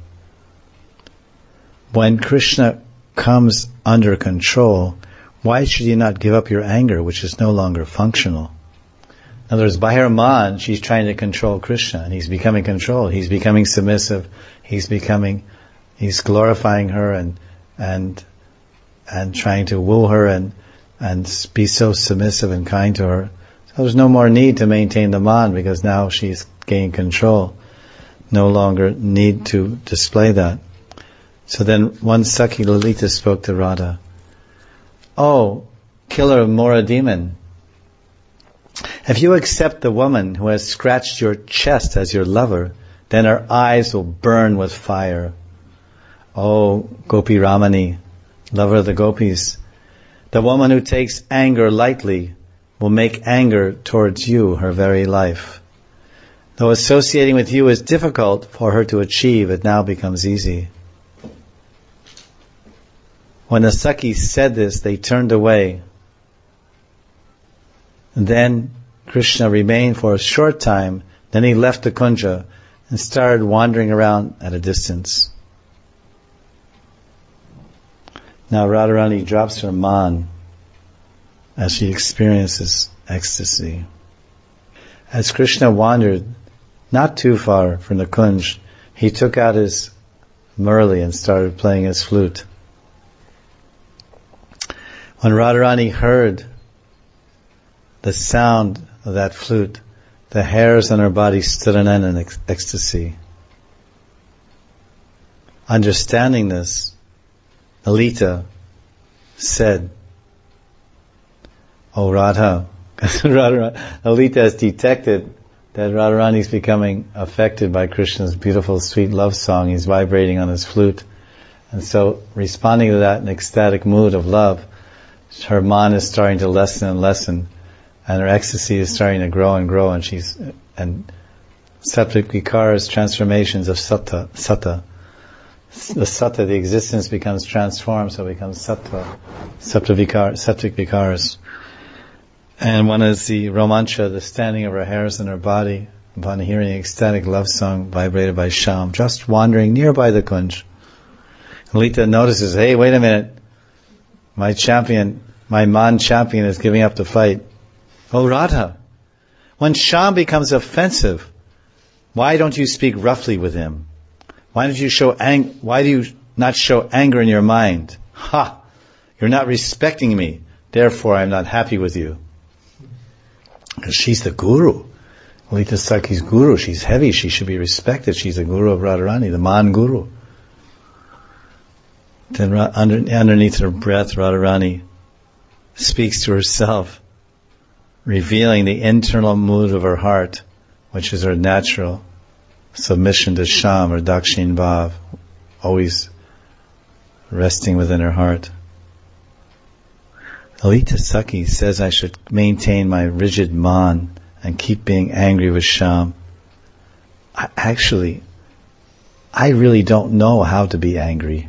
when Krishna comes under control, why should you not give up your anger, which is no longer functional?" In other words, by her man, she's trying to control Krishna, and he's becoming controlled. He's becoming submissive. He's becoming, he's glorifying her and and and trying to woo her and and be so submissive and kind to her. So there's no more need to maintain the man because now she's gained control. No longer need to display that. So then one Sakhi Lalita spoke to Radha. "Oh, killer of Mora demon, if you accept the woman who has scratched your chest as your lover, then her eyes will burn with fire. Oh, Gopi Ramani, lover of the gopis, the woman who takes anger lightly will make anger towards you her very life. Though associating with you is difficult for her to achieve, it now becomes easy." When the Sakhis said this, they turned away. And then Krishna remained for a short time. Then he left the Kunja and started wandering around at a distance. Now Radharani drops her man as she experiences ecstasy. As Krishna wandered not too far from the Kunj, he took out his murli and started playing his flute. When Radharani heard the sound of that flute, the hairs on her body stood on end in ec- ecstasy. Understanding this, Lalita said, "Oh Radha," Radha, Lalita has detected that Radharani is becoming affected by Krishna's beautiful, sweet love song. He's vibrating on his flute. And so, responding to that in ecstatic mood of love, her man is starting to lessen and lessen, and her ecstasy is starting to grow and grow, and she's, and sattvic vikars, transformations of sattva, sattva. The sattva, the existence becomes transformed, so it becomes sattva, sattva vikar, sattvic vikars. And one is the romancha, the standing of her hairs on her body, upon hearing the ecstatic love song vibrated by Sham, just wandering nearby the Kunj. Lalita notices, "Hey, wait a minute. My champion, my man champion is giving up the fight. Oh Radha, when Sham becomes offensive, why don't you speak roughly with him? Why don't you show ang- why do you not show anger in your mind? Ha! You're not respecting me, therefore I'm not happy with you." Because she's the guru. Lalita Sakhi's guru. She's heavy. She should be respected. She's the guru of Radharani, the man guru. Then under, underneath her breath, Radharani speaks to herself, revealing the internal mood of her heart, which is her natural submission to Sham or Dakshin Bhav, always resting within her heart. Lalita Sakhi says I should maintain my rigid man and keep being angry with Sham. I, actually, I really don't know how to be angry.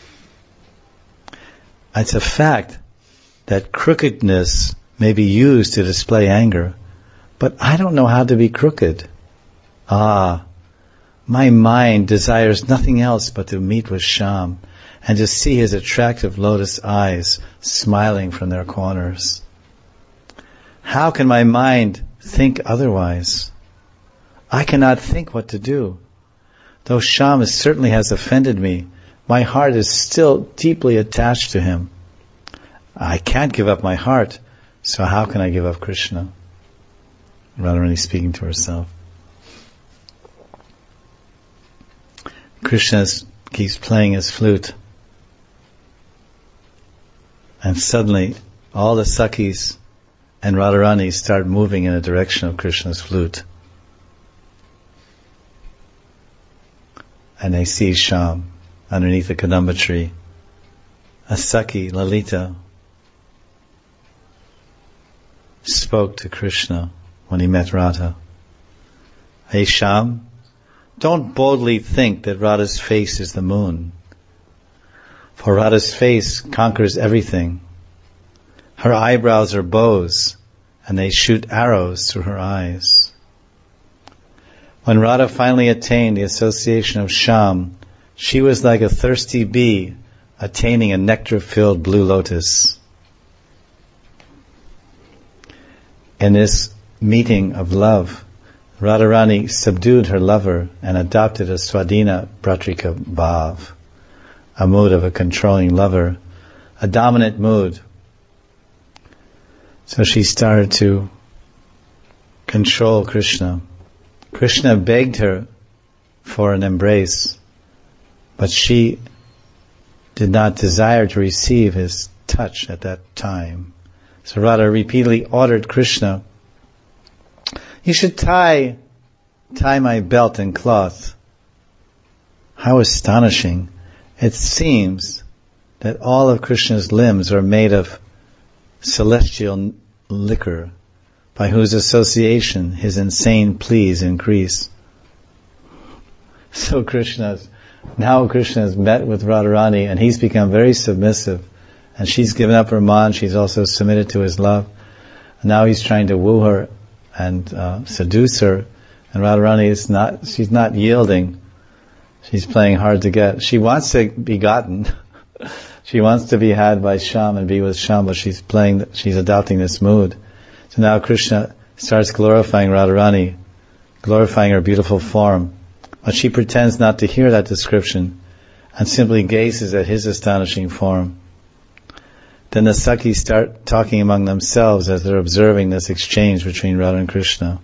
It's a fact that crookedness may be used to display anger, but I don't know how to be crooked. Ah, my mind desires nothing else but to meet with Shyam and to see his attractive lotus eyes smiling from their corners. How can my mind think otherwise? I cannot think what to do. Though Shyam certainly has offended me, my heart is still deeply attached to him. I can't give up my heart, so how can I give up Krishna? Radharani speaking to herself. Krishna keeps playing his flute. And suddenly, all the Sakhis and Radharani start moving in the direction of Krishna's flute. And they see Shyam underneath the Kadamba tree. A Sakhi, Lalita, spoke to Krishna when he met Radha. Hey Shyam, don't boldly think that Radha's face is the moon. For Radha's face conquers everything. Her eyebrows are bows, and they shoot arrows through her eyes. When Radha finally attained the association of Shyam, she was like a thirsty bee attaining a nectar-filled blue lotus. In this meeting of love, Radharani subdued her lover and adopted a Swadhina Bhratrika Bhav, a mood of a controlling lover, a dominant mood. So she started to control Krishna. Krishna begged her for an embrace, but she did not desire to receive his touch at that time. So Radha repeatedly ordered Krishna, you should tie, tie my belt and cloth. How astonishing. It seems that all of Krishna's limbs are made of celestial liquor, by whose association his insane pleas increase. So Krishna's, now Krishna has met with Radharani and he's become very submissive, and she's given up her man, she's also submitted to his love. And now he's trying to woo her and uh, seduce her, and Radharani is not, she's not yielding. She's playing hard to get. She wants to be gotten. She wants to be had by Shyam and be with Shyam, but she's playing, she's adopting this mood. So now Krishna starts glorifying Radharani, glorifying her beautiful form. But she pretends not to hear that description and simply gazes at his astonishing form. Then the Sakhis start talking among themselves as they're observing this exchange between Radha and Krishna.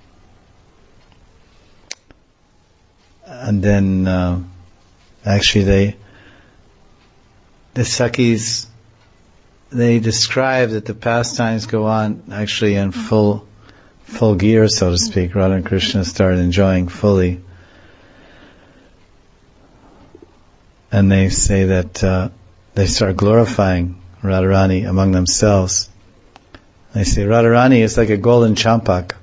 And then, uh, actually they, the Sakhis, they describe that the pastimes go on actually in full, full gear, so to speak. Radha and Krishna start enjoying fully. And they say that, uh, they start glorifying Radharani among themselves. They say Radharani is like a golden champak,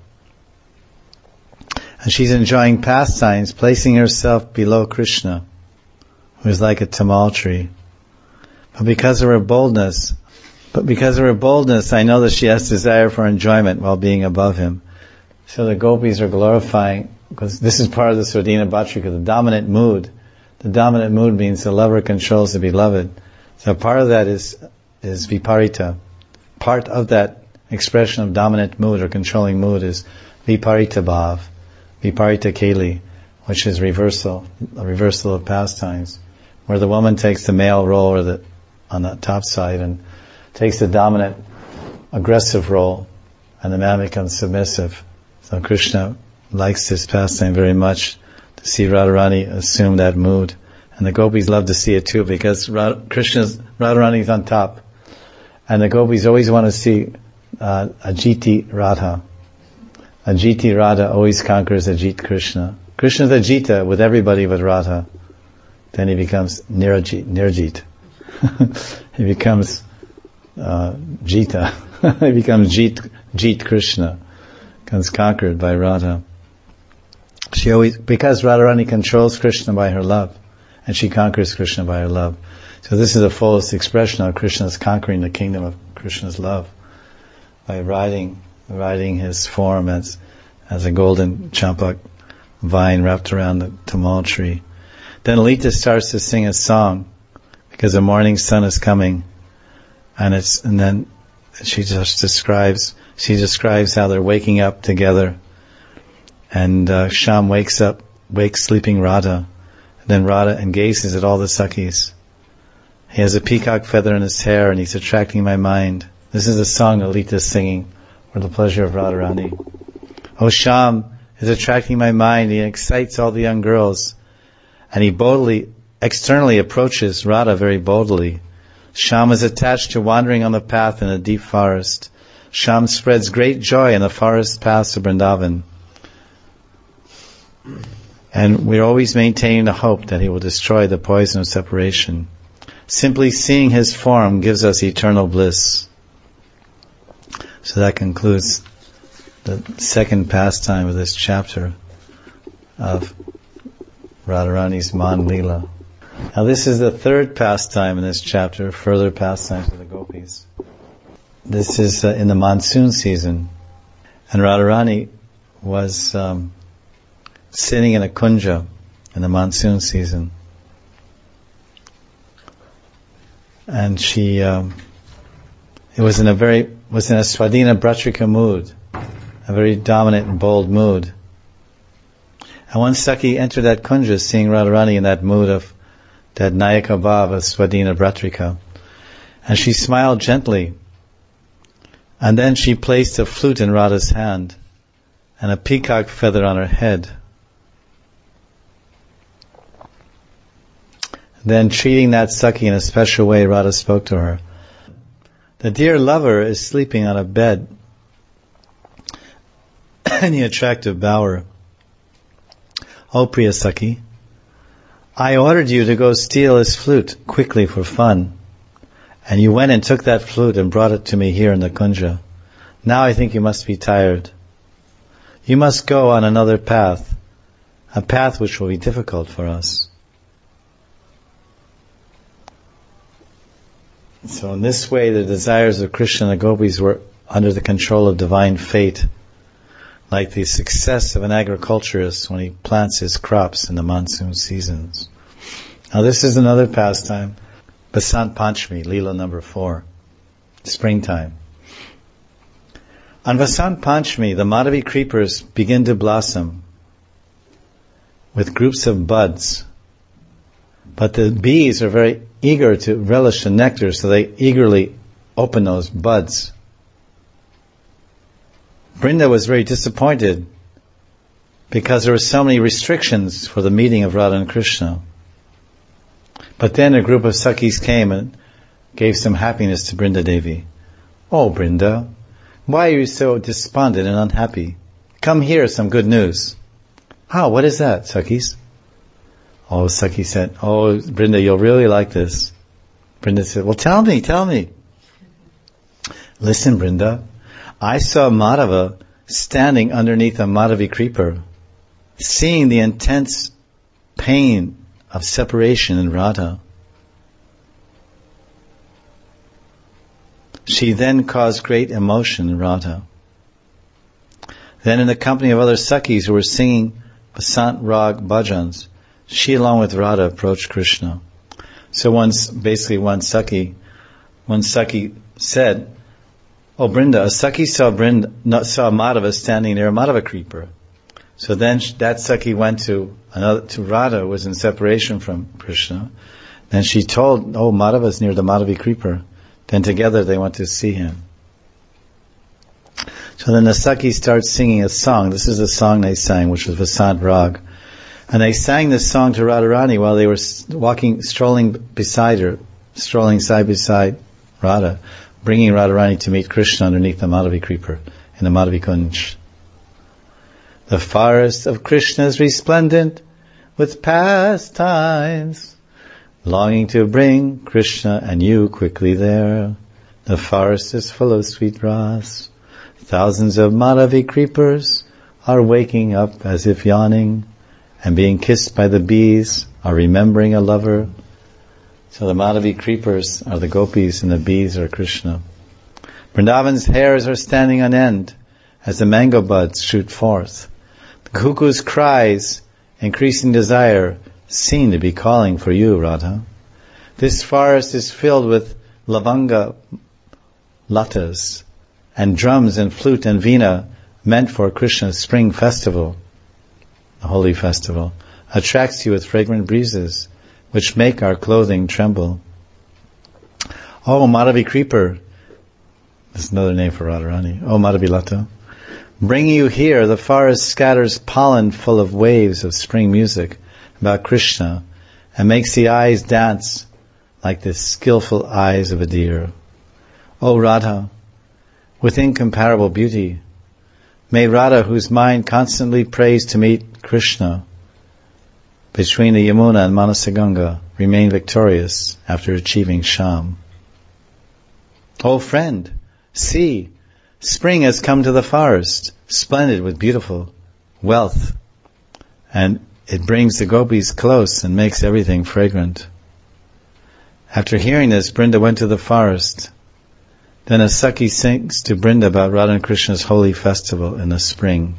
and she's enjoying pastimes, placing herself below Krishna, who is like a tamal tree. But because of her boldness, but because of her boldness, I know that she has desire for enjoyment while being above him. So the gopis are glorifying, because this is part of the Swadhina Bhratrika, the dominant mood. The dominant mood means the lover controls the beloved. So part of that is is viparita. Part of that expression of dominant mood or controlling mood is viparita bhav, viparita keli, which is reversal, a reversal of pastimes, where the woman takes the male role or the on the top side and takes the dominant, aggressive role, and the man becomes submissive. So Krishna likes this pastime very much, to see Radharani assume that mood. And the gopis love to see it too, because Radha, Krishna's, Radharani is on top. And the gopis always want to see uh, Ajiti Radha. Ajiti Radha always conquers Ajit Krishna. Krishna's Ajita with everybody but Radha. Then he becomes Nirajit. Nirajit. He becomes uh, Jita. He becomes Jit, Jit Krishna. Becomes conquered by Radha. She always, because Radharani controls Krishna by her love, and she conquers Krishna by her love. So this is the fullest expression of Krishna's conquering the kingdom of Krishna's love, by riding, riding his form as, as a golden champak vine wrapped around the tamal tree. Then Lalita starts to sing a song because the morning sun is coming, and it's and then she just describes she describes how they're waking up together, and uh, Shyam wakes up, wakes sleeping Radha, and then Radha gazes at all the Sakhis. He has a peacock feather in his hair, and he's attracting my mind. This is the song Lalita is singing for the pleasure of Radharani. Oh, Shyam is attracting my mind. He excites all the young girls, and he boldly, externally approaches Radha very boldly. Shyam is attached to wandering on the path in a deep forest. Shyam spreads great joy in the forest paths of Vrindavan. And we're always maintaining the hope that he will destroy the poison of separation. Simply seeing his form gives us eternal bliss. So that concludes the second pastime of this chapter of Radharani's Man Leela. Now this is the third pastime in this chapter, further pastimes of the gopis. This is uh, in the monsoon season, and Radharani was um, sitting in a kunja in the monsoon season, and she um, it was in a very was in a Swadhina Bhatrika mood, a very dominant and bold mood. And one Sakhi entered that kunja, seeing Radharani in that mood of that Nayaka Bhav of Swadhina Bhatrika, and she smiled gently. And then she placed a flute in Radha's hand and a peacock feather on her head. Then, treating that Sakhi in a special way, Radha spoke to her. The dear lover is sleeping on a bed in the attractive bower. O Priya Sakhi, I ordered you to go steal his flute quickly for fun. And you went and took that flute and brought it to me here in the kunja. Now I think you must be tired. You must go on another path, a path which will be difficult for us. So in this way, the desires of Krishna and the gopis were under the control of divine fate, like the success of an agriculturist when he plants his crops in the monsoon seasons. Now this is another pastime. Basant Panchami, Leela number four, springtime. On Vasant Panchami, the Madhavi creepers begin to blossom with groups of buds. But the bees are very eager to relish the nectar, so they eagerly open those buds. Brinda was very disappointed because there were so many restrictions for the meeting of Radha and Krishna. But then a group of Sakhis came and gave some happiness to Brinda Devi. Oh, Brinda, why are you so despondent and unhappy? Come hear some good news. Oh, what is that, Sakhis? Oh, Sakhi said, oh, Brinda, you'll really like this. Brinda said, well, tell me, tell me. Listen, Brinda, I saw Madhava standing underneath a Madhavi creeper, seeing the intense pain of separation in Radha. She then caused great emotion in Radha. Then in the company of other Sakhis who were singing Basant Rag bhajans, she along with Radha approached Krishna. So once, basically one Sakhi, one Sakhi said, oh Brinda, a Sakhi saw Brinda, not, saw Madhava standing near a Madhava creeper. So then that Sakhi went to another, to Radha, who was in separation from Krishna. Then she told, oh, Madhava's near the Madhavi creeper. Then together they went to see him. So then the Sakhi starts singing a song. This is the song they sang, which was Vasant Rag. And they sang this song to Radharani while they were walking, strolling beside her, strolling side by side Radha, bringing Radharani to meet Krishna underneath the Madhavi creeper in the Madhavi Kunj. The forest of Krishna is resplendent with pastimes, longing to bring Krishna and you quickly there. The forest is full of sweet ras. Thousands of Madhavi creepers are waking up as if yawning, and being kissed by the bees are remembering a lover. So the Madhavi creepers are the gopis and the bees are Krishna. Vrindavan's hairs are standing on end as the mango buds shoot forth. The cuckoo's cries, increasing desire, seem to be calling for you, Radha. This forest is filled with lavanga latas and drums and flute and veena meant for Krishna's spring festival, the holy festival, attracts you with fragrant breezes which make our clothing tremble. Oh, Madhavi Creeper, that's another name for Radharani. Oh, Madhavi Lata, bringing you here, the forest scatters pollen full of waves of spring music about Krishna and makes the eyes dance like the skillful eyes of a deer. O Radha, with incomparable beauty, may Radha, whose mind constantly prays to meet Krishna between the Yamuna and Manasaganga, remain victorious after achieving Sham. O friend, see, spring has come to the forest, splendid with beautiful wealth, and it brings the gopis close and makes everything fragrant. After hearing this, Brinda went to the forest. Then a Sakhi sings to Brinda about Radha and Krishna's holy festival in the spring.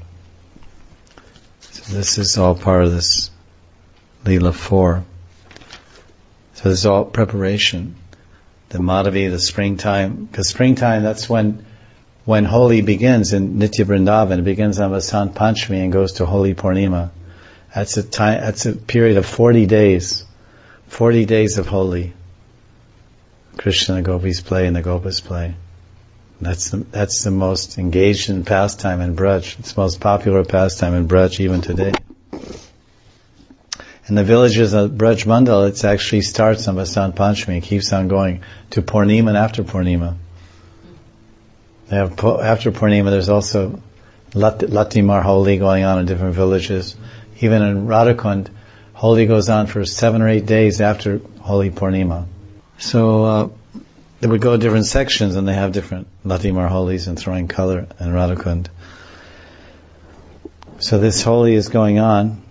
So this is all part of this Leela four. So this is all preparation. The Madhavi, the springtime, because springtime, that's when when Holi begins in Nitya Vrindavan. It begins on Vasant Panchami and goes to Holi Purnima. That's a time. That's a period of forty days. Forty days of Holi. Krishna and the gopis play and the gopas play. That's the, that's the most engaged in pastime in Braj. It's the most popular pastime in Braj even today. In the villages of Braj Mandal, it actually starts on Vasant Panchami. It keeps on going to Purnima and after Purnima. They have, after Purnima, there's also Lat, Latimar Holi going on in different villages. Even in Radhakund, Holi goes on for seven or eight days after Holi Purnima. So uh, they would go to different sections and they have different Latimar Holis and throwing color in Radhakund. So this Holi is going on.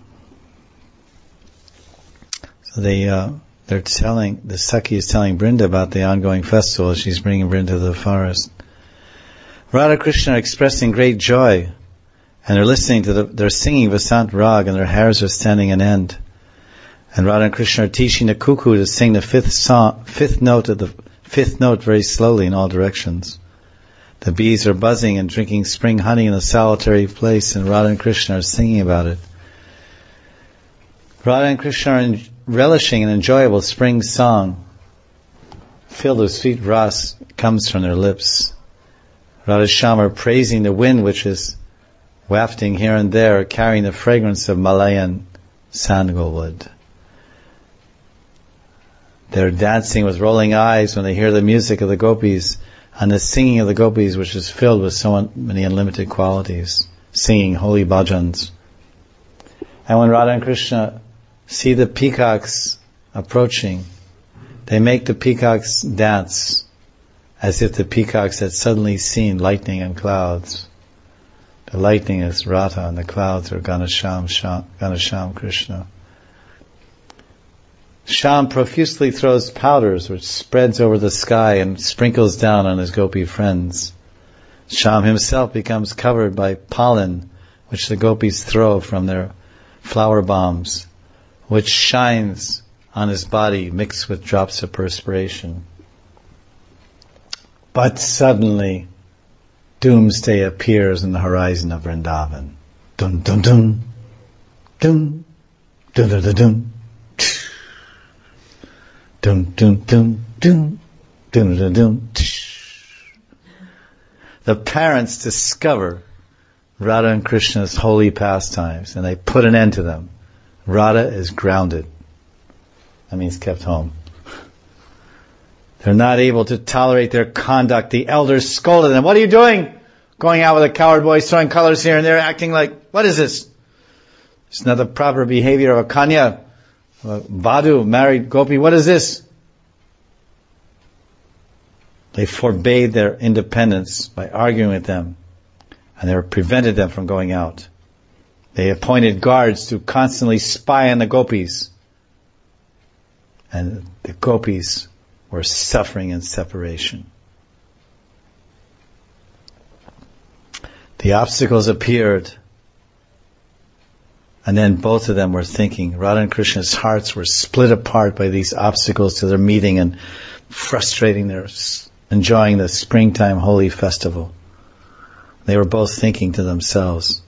So they, uh, they're telling, the Sakhi is telling Brinda about the ongoing festival. She's bringing Brinda to the forest. Radha Krishna are expressing great joy, and they're listening to the, they're singing Vasant Rag, and their hairs are standing on end. And Radha and Krishna are teaching the cuckoo to sing the fifth song, fifth note of the fifth note very slowly in all directions. The bees are buzzing and drinking spring honey in a solitary place, and Radha and Krishna are singing about it. Radha and Krishna are in, relishing an enjoyable spring song, filled with sweet ras comes from their lips. Radha Shyam are praising the wind which is wafting here and there, carrying the fragrance of Malayan sandalwood. They're dancing with rolling eyes when they hear the music of the gopis and the singing of the gopis, which is filled with so many unlimited qualities, singing holy bhajans. And when Radha and Krishna see the peacocks approaching, they make the peacocks dance as if the peacocks had suddenly seen lightning and clouds. The lightning is Radha and the clouds are Ganesham, Sham, Ganesham Krishna. Sham profusely throws powders which spreads over the sky and sprinkles down on his gopi friends. Sham himself becomes covered by pollen which the gopis throw from their flower bombs, which shines on his body mixed with drops of perspiration. But suddenly, doomsday appears in the horizon of Vrindavan. Dun dun dun, dun dun dun dun dun. Dun, dun, dun, dun, dun, dun, dun. The parents discover Radha and Krishna's holy pastimes and they put an end to them. Radha is grounded. That means kept home. They're not able to tolerate their conduct. The elders scolded them. What are you doing? Going out with a coward boy, throwing colors here and there, acting like, what is this? It's not the proper behavior of a kanya. Vadhu, married gopi, what is this? They forbade their independence by arguing with them, and they prevented them from going out. They appointed guards to constantly spy on the gopis, and the gopis were suffering in separation. The obstacles appeared, And then both of them were thinking. Radha and Krishna's hearts were split apart by these obstacles to their meeting and frustrating their, enjoying the springtime holy festival. They were both thinking to themselves,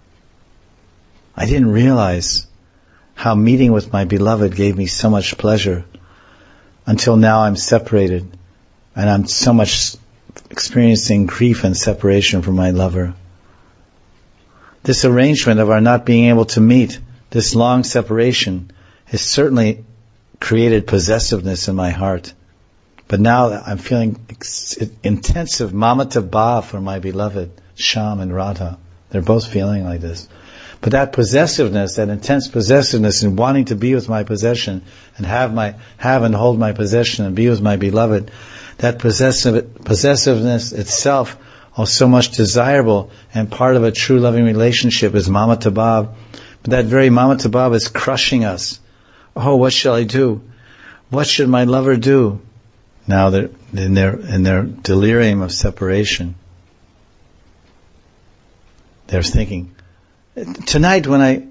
I didn't realize how meeting with my beloved gave me so much pleasure until now I'm separated and I'm so much experiencing grief and separation from my lover. This arrangement of our not being able to meet, this long separation, has certainly created possessiveness in my heart. But now I'm feeling ex- intensive mamata bhav for my beloved, Shyam and Radha. They're both feeling like this. But that possessiveness, that intense possessiveness in wanting to be with my possession and have my have and hold my possession and be with my beloved, that possessive, possessiveness itself is so much desirable, and part of a true loving relationship is mamata bhav. But that very mamata bhav is crushing us. Oh, what shall I do? What should my lover do? Now they're in their in their delirium of separation. They're thinking, tonight when I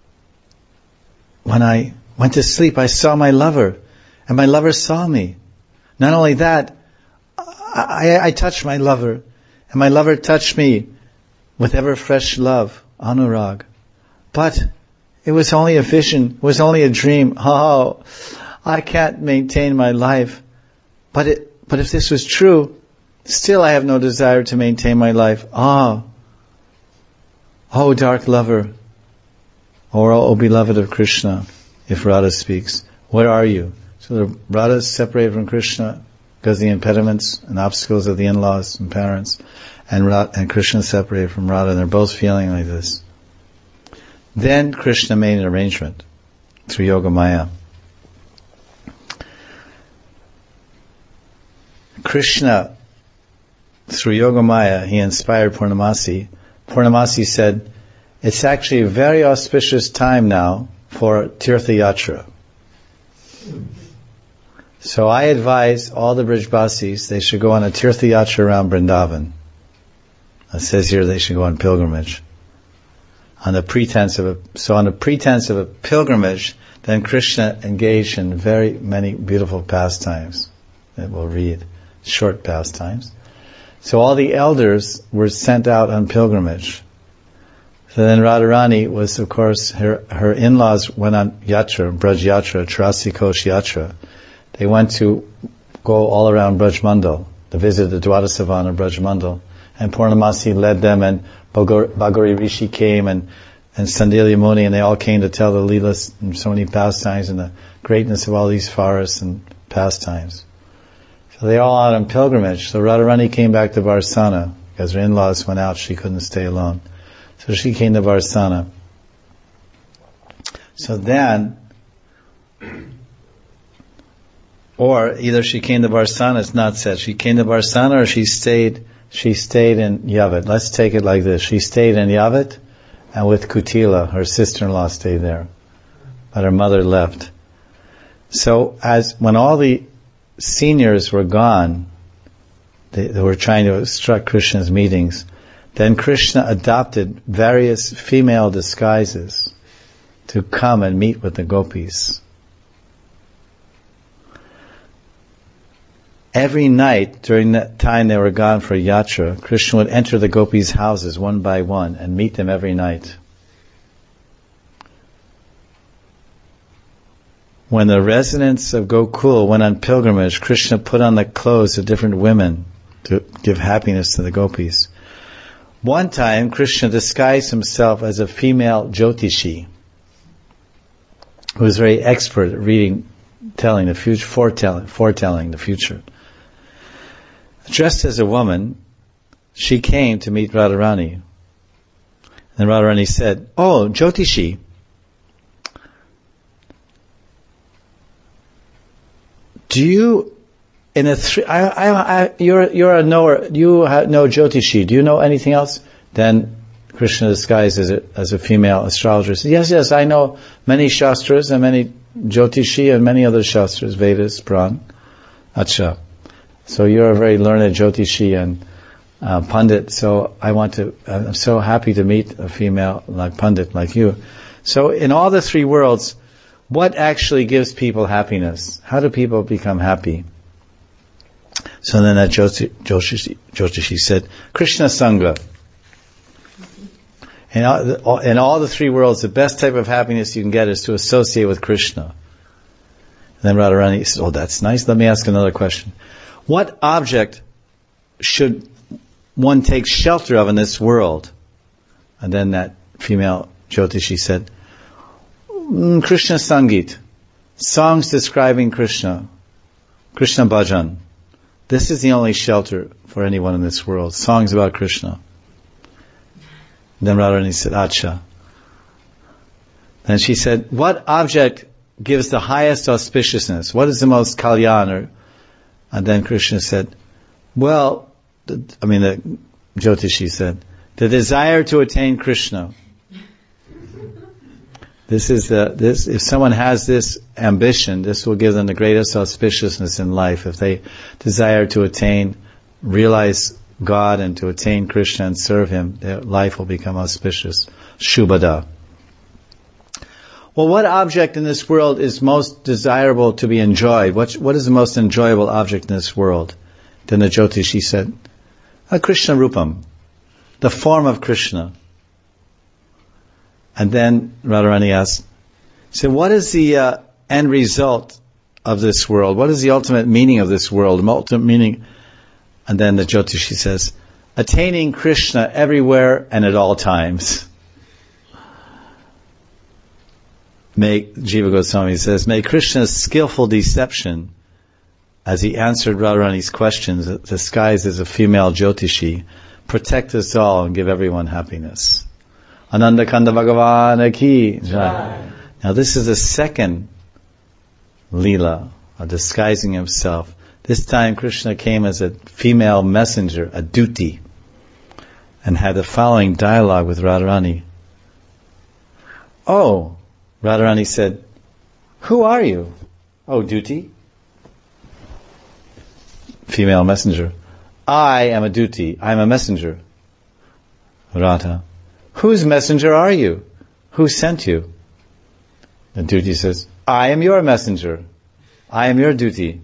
when I went to sleep, I saw my lover, and my lover saw me. Not only that, I, I, I touched my lover, and my lover touched me with ever fresh love, anurag. But it was only a vision, it was only a dream. Oh, I can't maintain my life. But it, but if this was true, still I have no desire to maintain my life. Ah, oh dark lover, or oh beloved of Krishna, if Radha speaks, what are you? So the Radha is separated from Krishna because of the impediments and obstacles of the in-laws and parents, and Radha, and Krishna is separated from Radha, and they're both feeling like this. Then Krishna made an arrangement through Yogamaya. Krishna, through Yogamaya, he inspired Purnamasi. Purnamasi said, it's actually a very auspicious time now for Tirtha Yatra. So I advise all the Brijbasis, they should go on a Tirtha Yatra around Vrindavan. It says here they should go on pilgrimage. On the pretense of a, so on the pretense of a pilgrimage, then Krishna engaged in very many beautiful pastimes that we'll read, short pastimes. So all the elders were sent out on pilgrimage. So then Radharani was, of course, her, her in-laws went on yatra, Braj Yatra, Churasi Kosh Yatra. They went to go all around Braj Mandal, to visit the Dwadasavan of Braj Mandal. And Purnamasi led them, and Bhagori Rishi came, and, and Sandilya Muni, and they all came to tell the Leelas and so many pastimes and the greatness of all these forests and pastimes. So they all out on pilgrimage. So Radharani came back to Varsana, because her in-laws went out, she couldn't stay alone. So she came to Varsana. So then, or either she came to Varsana, it's not said. She came to Varsana, or she stayed, she stayed in Yavat. Let's take it like this. She stayed in Yavat, and with Kutila, her sister-in-law, stayed there. But her mother left. So as, when all the seniors were gone, they, they were trying to obstruct Krishna's meetings, then Krishna adopted various female disguises to come and meet with the gopis. Every night during that time they were gone for yatra, Krishna would enter the gopis' houses one by one and meet them every night. When the residents of Gokul went on pilgrimage, Krishna put on the clothes of different women to give happiness to the gopis. One time, Krishna disguised himself as a female Jyotishi, who was very expert at reading, telling the future, foretelling, foretelling the future. Dressed as a woman, she came to meet Radharani. And Radharani said, "Oh, Jyotishi, do you, in a three, I, I, I, you're, you're a knower, you have, know Jyotishi, do you know anything else?" Then Krishna disguised as a, as a female astrologer said, yes, yes, I know many shastras and many Jyotishi and many other shastras, Vedas, Puran. Acha. So you're a very learned Jyotishi and uh, Pandit, so I want to, I'm so happy to meet a female like Pandit like you. So in all the three worlds, what actually gives people happiness? How do people become happy? So then that Jyotishi, Jyotishi, Jyotishi said, Krishna Sangha. In all, in all the three worlds, the best type of happiness you can get is to associate with Krishna. And then Radharani said, oh, that's nice. Let me ask another question. What object should one take shelter of in this world? And then that female Jyotishi said, mm, Krishna Sangit. Songs describing Krishna. Krishna Bhajan. This is the only shelter for anyone in this world. Songs about Krishna. Then Radharani said, Acha. Then she said, what object gives the highest auspiciousness? What is the most kalyan? And then Krishna said, well, the, I mean, the Jyotishi said, the desire to attain Krishna. This is the, this, if someone has this ambition, this will give them the greatest auspiciousness in life. If they desire to attain, realize God and to attain Krishna and serve Him, their life will become auspicious. Shubhada. Well, what object in this world is most desirable to be enjoyed? What, what is the most enjoyable object in this world? Then the Jyotishi said, a Krishna Rupam, the form of Krishna. And then Radharani asked, so what is the uh, end result of this world? What is the ultimate meaning of this world? The ultimate meaning... And then the Jyotishi says, attaining Krishna everywhere and at all times. May, Jiva Goswami says, may Krishna's skillful deception, as he answered Radharani's questions, disguised as a female Jyotishi, protect us all and give everyone happiness. Ananda Kanda Bhagavan Ki Jai. Now this is the second Leela, of disguising himself. This time Krishna came as a female messenger, a Duti, and had the following dialogue with Radharani. Oh, Radharani said, who are you? Oh, Duti? Female messenger. I am a Duti. I am a messenger. Radha. Whose messenger are you? Who sent you? The Duti says, I am your messenger. I am your Duti.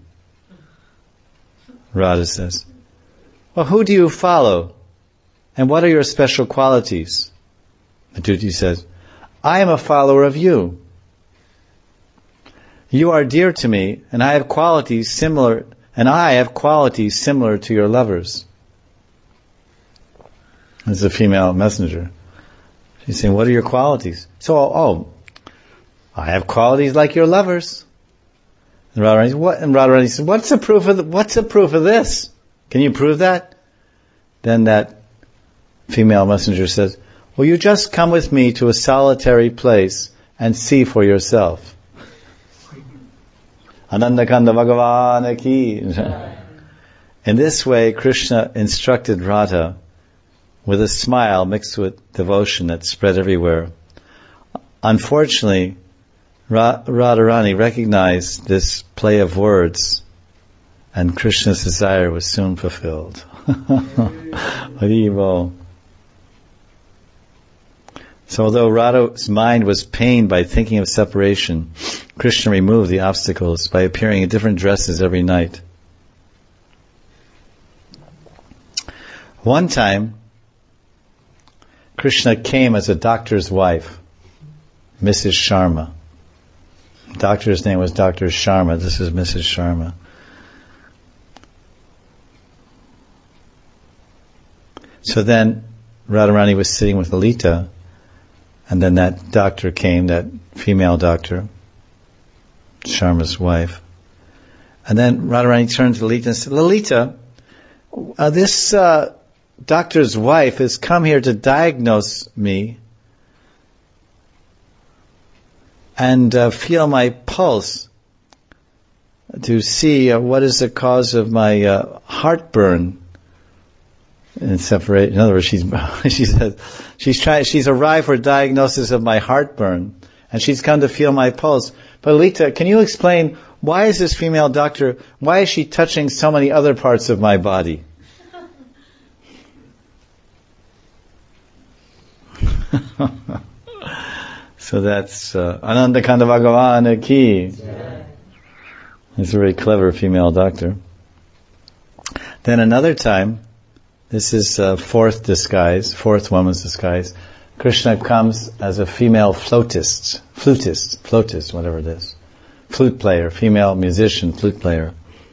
Radha says, well, who do you follow? And what are your special qualities? The Duti says, I am a follower of you. You are dear to me, and I have qualities similar, and I have qualities similar to your lovers. This is a female messenger. She's saying, what are your qualities? So, oh, I have qualities like your lovers. And Radharani, what? And Radharani said, what's the proof of the, what's the proof of this? Can you prove that? Then that female messenger says, well, you just come with me to a solitary place and see for yourself. Ananda Kanda Bhagavan Ki. In this way, Krishna instructed Radha with a smile mixed with devotion that spread everywhere. Unfortunately, Ra- Radharani recognized this play of words, and Krishna's desire was soon fulfilled. Haribol. So although Radha's mind was pained by thinking of separation, Krishna removed the obstacles by appearing in different dresses every night. One time, Krishna came as a doctor's wife, Missus Sharma. The doctor's name was Doctor Sharma. This is Missus Sharma. So then Radharani was sitting with Lalita, and then that doctor came, that female doctor, Sharma's wife. And then Radharani turned to Lalita and said, Lalita, uh, this uh, doctor's wife has come here to diagnose me and uh, feel my pulse to see uh, what is the cause of my uh, heartburn and separate. In other words, she's she said she's trying. She's arrived for a diagnosis of my heartburn, and she's come to feel my pulse. But Lita, can you explain why is this female doctor? Why is she touching so many other parts of my body? So that's uh, Ananda Kanda Bhagavana ki. He's a very clever female doctor. Then another time, this is uh, fourth disguise, fourth woman's disguise. Krishna comes as a female flautist, flutist, flautist, whatever it is. Flute player, female musician, flute player.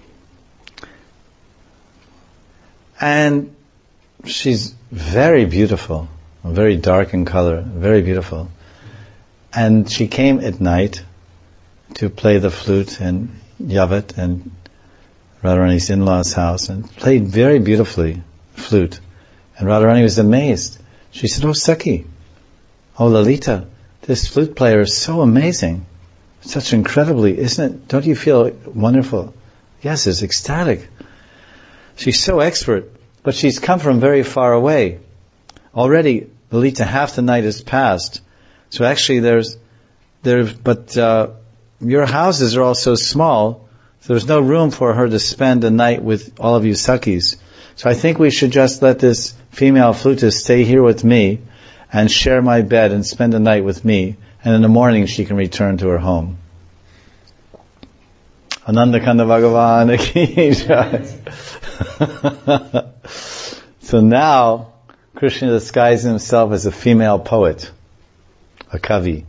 And she's very beautiful, very dark in color, very beautiful. And she came at night to play the flute in Yavat and Radharani's in-laws' house and played very beautifully flute. And Radharani was amazed. She said, "Oh, Sakhi, oh Lalita, this flute player is so amazing. Such incredibly, isn't it? Don't you feel wonderful?" "Yes, it's ecstatic. She's so expert, but she's come from very far away. Already, Lalita, half the night has passed. So actually there's, there's, but, uh, your houses are all so small, so there's no room for her to spend a night with all of you Sakhis. So I think we should just let this female flutist stay here with me and share my bed and spend the night with me, and in the morning she can return to her home." Ananda Kanda Bhagavana ki jai. So now, Krishna disguises himself as a female poet, a kavi.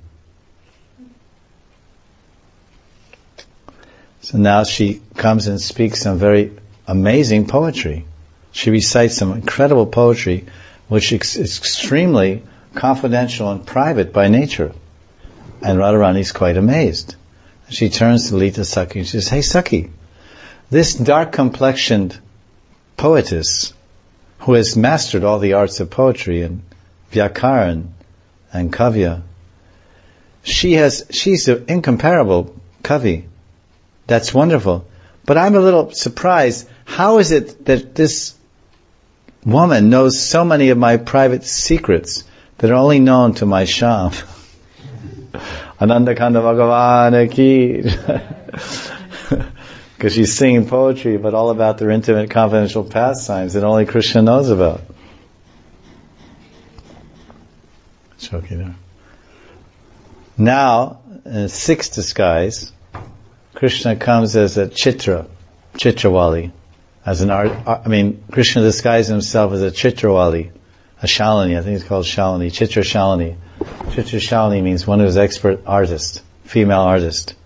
So now she comes and speaks some very amazing poetry. She recites some incredible poetry, which is extremely confidential and private by nature. And Radharani is quite amazed. She turns to Lita Sakhi and she says, "Hey Sakhi, this dark-complexioned poetess who has mastered all the arts of poetry and vyakaran and kavya, she has, she's an incomparable kavi. That's wonderful. But I'm a little surprised. How is it that this woman knows so many of my private secrets that are only known to my Sham?" Ananda Kanda Bhagavana ki. Because she's singing poetry, but all about their intimate, confidential pastimes that only Krishna knows about. Now, in a sixth disguise, Krishna comes as a Chitra, Chitrawali, as an art. I mean, Krishna disguises himself as a Chitrawali, a Shalini. I think it's called Shalini, Chitra Shalini. Chitra Shalini means one who's expert artist, female artist.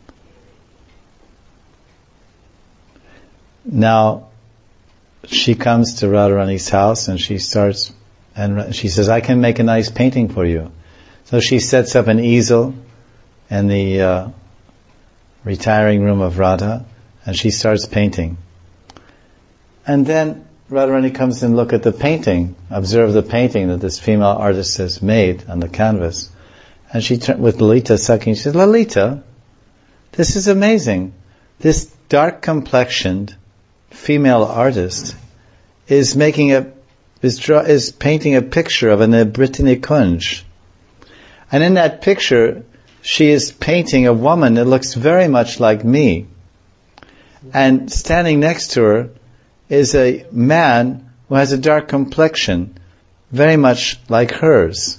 Now, she comes to Radharani's house and she starts, and she says, "I can make a nice painting for you." So she sets up an easel in the uh, retiring room of Radha, and she starts painting. And then Radharani comes and look at the painting, observe the painting that this female artist has made on the canvas. And she turned with Lalita Sakhi, she says, "Lalita, this is amazing. This dark-complexioned female artist is making a is, draw, is painting a picture of an Abriti Nikunj. And in that picture, she is painting a woman that looks very much like me. And standing next to her is a man who has a dark complexion, very much like hers."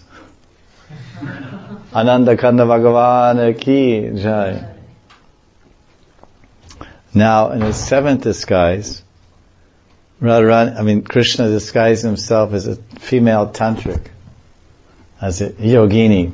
Ananda Kanda Bhagavana ki jai. Now, in his seventh disguise, Radharani, I mean, Krishna disguised himself as a female tantric, as a yogini.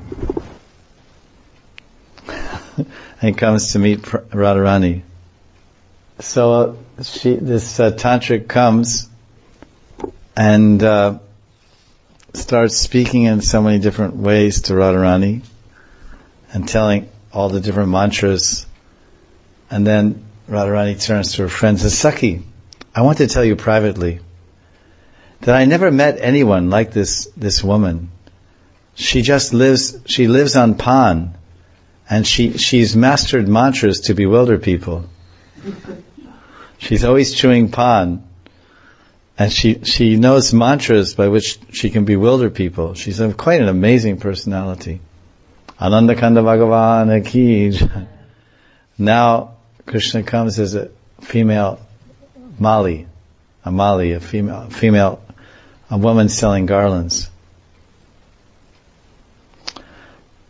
And he comes to meet Radharani. So uh, she, this uh, tantric comes and uh, starts speaking in so many different ways to Radharani and telling all the different mantras. And then Radharani turns to her friend and says, "Sakhi, I want to tell you privately that I never met anyone like this this woman. She just lives, she lives on pan, and she she's mastered mantras to bewilder people. She's always chewing pan, and she she knows mantras by which she can bewilder people. She's a, quite an amazing personality." Ananda Kanda Bhagavana ki jai. Now Krishna comes as a female Mali, a Mali, a female, female, a woman selling garlands.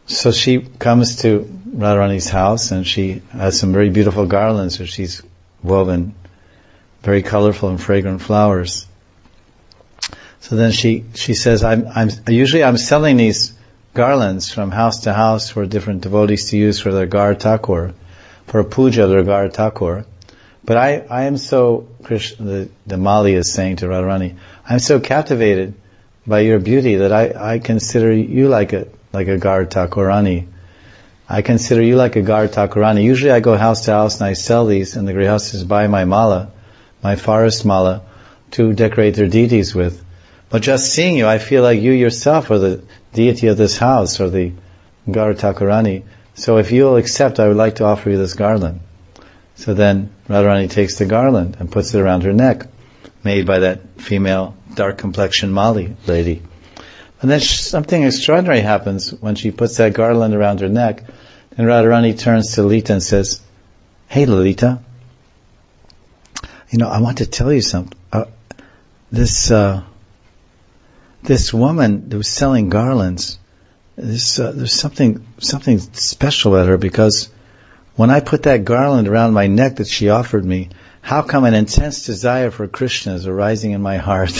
So she comes to Radharani's house, and she has some very beautiful garlands which she's woven, very colorful and fragrant flowers. So then she, she says, I'm, I'm, usually I'm selling these garlands from house to house for different devotees to use for their Gar Thakur, for a puja of their Gar Thakur. But I, I am so, Krishna, the, the Mali is saying to Radharani, I'm so captivated by your beauty that I, I consider you like a, like a Gar Thakurani. I consider you like a Gar Thakurani. Usually I go house to house and I sell these, and the grihasthas buy my mala, my forest mala, to decorate their deities with. But just seeing you, I feel like you yourself are the deity of this house, or the Gar Thakurani. So if you'll accept, I would like to offer you this garland. So then Radharani takes the garland and puts it around her neck, made by that female dark complexion Mali lady. And then something extraordinary happens when she puts that garland around her neck. And Radharani turns to Lalita and says, "Hey Lalita, you know, I want to tell you something. Uh, this uh, this woman who's selling garlands, this, uh, there's something something special about her, because when I put that garland around my neck that she offered me, how come an intense desire for Krishna is arising in my heart?"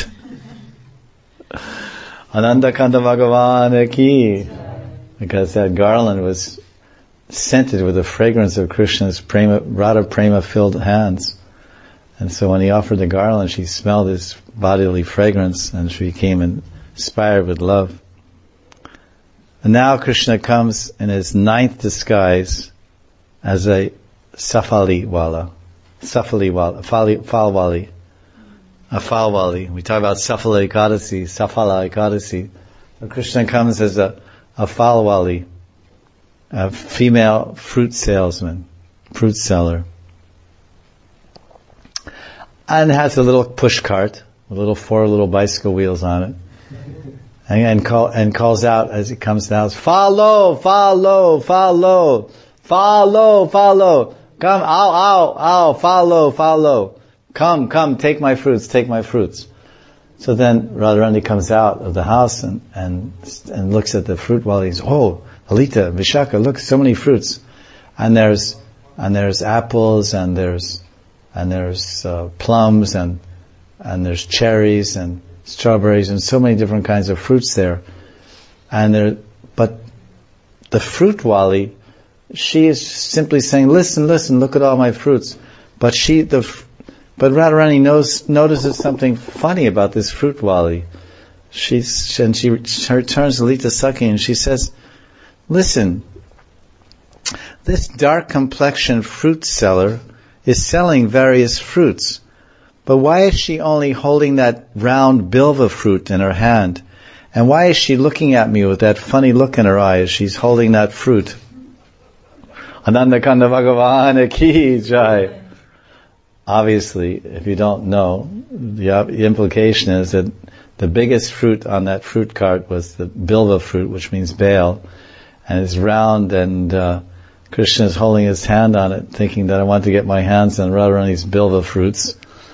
Ananda Kanda Bhagavan ki. Because that garland was scented with the fragrance of Krishna's prema, Radha Prema filled hands. And so when he offered the garland, she smelled his bodily fragrance, and she became inspired with love. And now Krishna comes in his ninth disguise as a Safali Wala. Safali Wala, Falwali. A Falwali. We talk about Safala Ekadasi, Safala Ekadasi. But Krishna comes as a, a Falwali, a female fruit salesman, fruit seller. And has a little push cart, with little four little bicycle wheels on it. And, and, call, and calls out as it comes down, "Follow, follow, follow, follow, follow. Come, ow, ow, ow, follow, follow. Come, come, take my fruits, take my fruits." So then Radharani comes out of the house and, and, and looks at the fruit while he's, "Oh, Lalita, Vishaka, look, so many fruits." And there's, and there's apples, and there's, and there's uh, plums, and, and there's cherries, and strawberries, and so many different kinds of fruits there. And there, but the fruit wali, she is simply saying, "Listen, listen, look at all my fruits." But she, the, but Radharani knows, notices something funny about this fruit wali. She's, and she, she turns to Lalita Sakhi and she says, "Listen, this dark complexion fruit seller is selling various fruits, but why is she only holding that round bilva fruit in her hand? And why is she looking at me with that funny look in her eye as she's holding that fruit?" Ananda Kanda Bhagavan ki jai. Obviously, if you don't know, the implication is that the biggest fruit on that fruit cart was the bilva fruit, which means bail, and it's round, and uh, Krishna is holding his hand on it, thinking that I want to get my hands on Radharani's bilva fruits.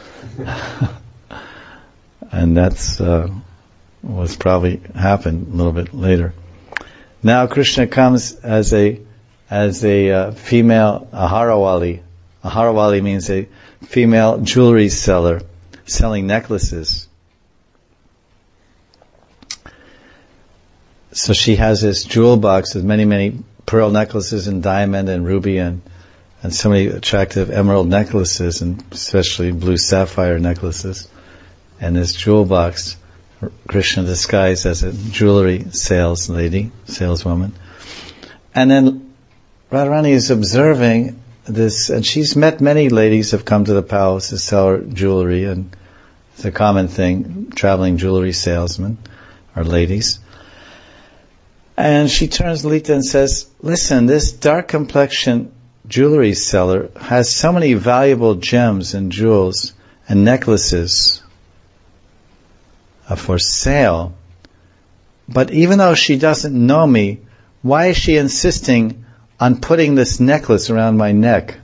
And that's uh, what's probably happened a little bit later. Now Krishna comes as a as a uh, female aharawali. Aharawali means a female jewelry seller, selling necklaces. So she has this jewel box with many, many pearl necklaces and diamond and ruby and, and so many attractive emerald necklaces, and especially blue sapphire necklaces. And this jewel box, Krishna disguised as a jewelry sales lady, saleswoman. And then Radharani is observing this, and she's met many ladies who have come to the palace to sell her jewelry, and it's a common thing, traveling jewelry salesmen or ladies. And she turns to Lalita and says, "Listen, this dark complexion jewelry seller has so many valuable gems and jewels and necklaces uh, for sale. But even though she doesn't know me, why is she insisting on putting this necklace around my neck?"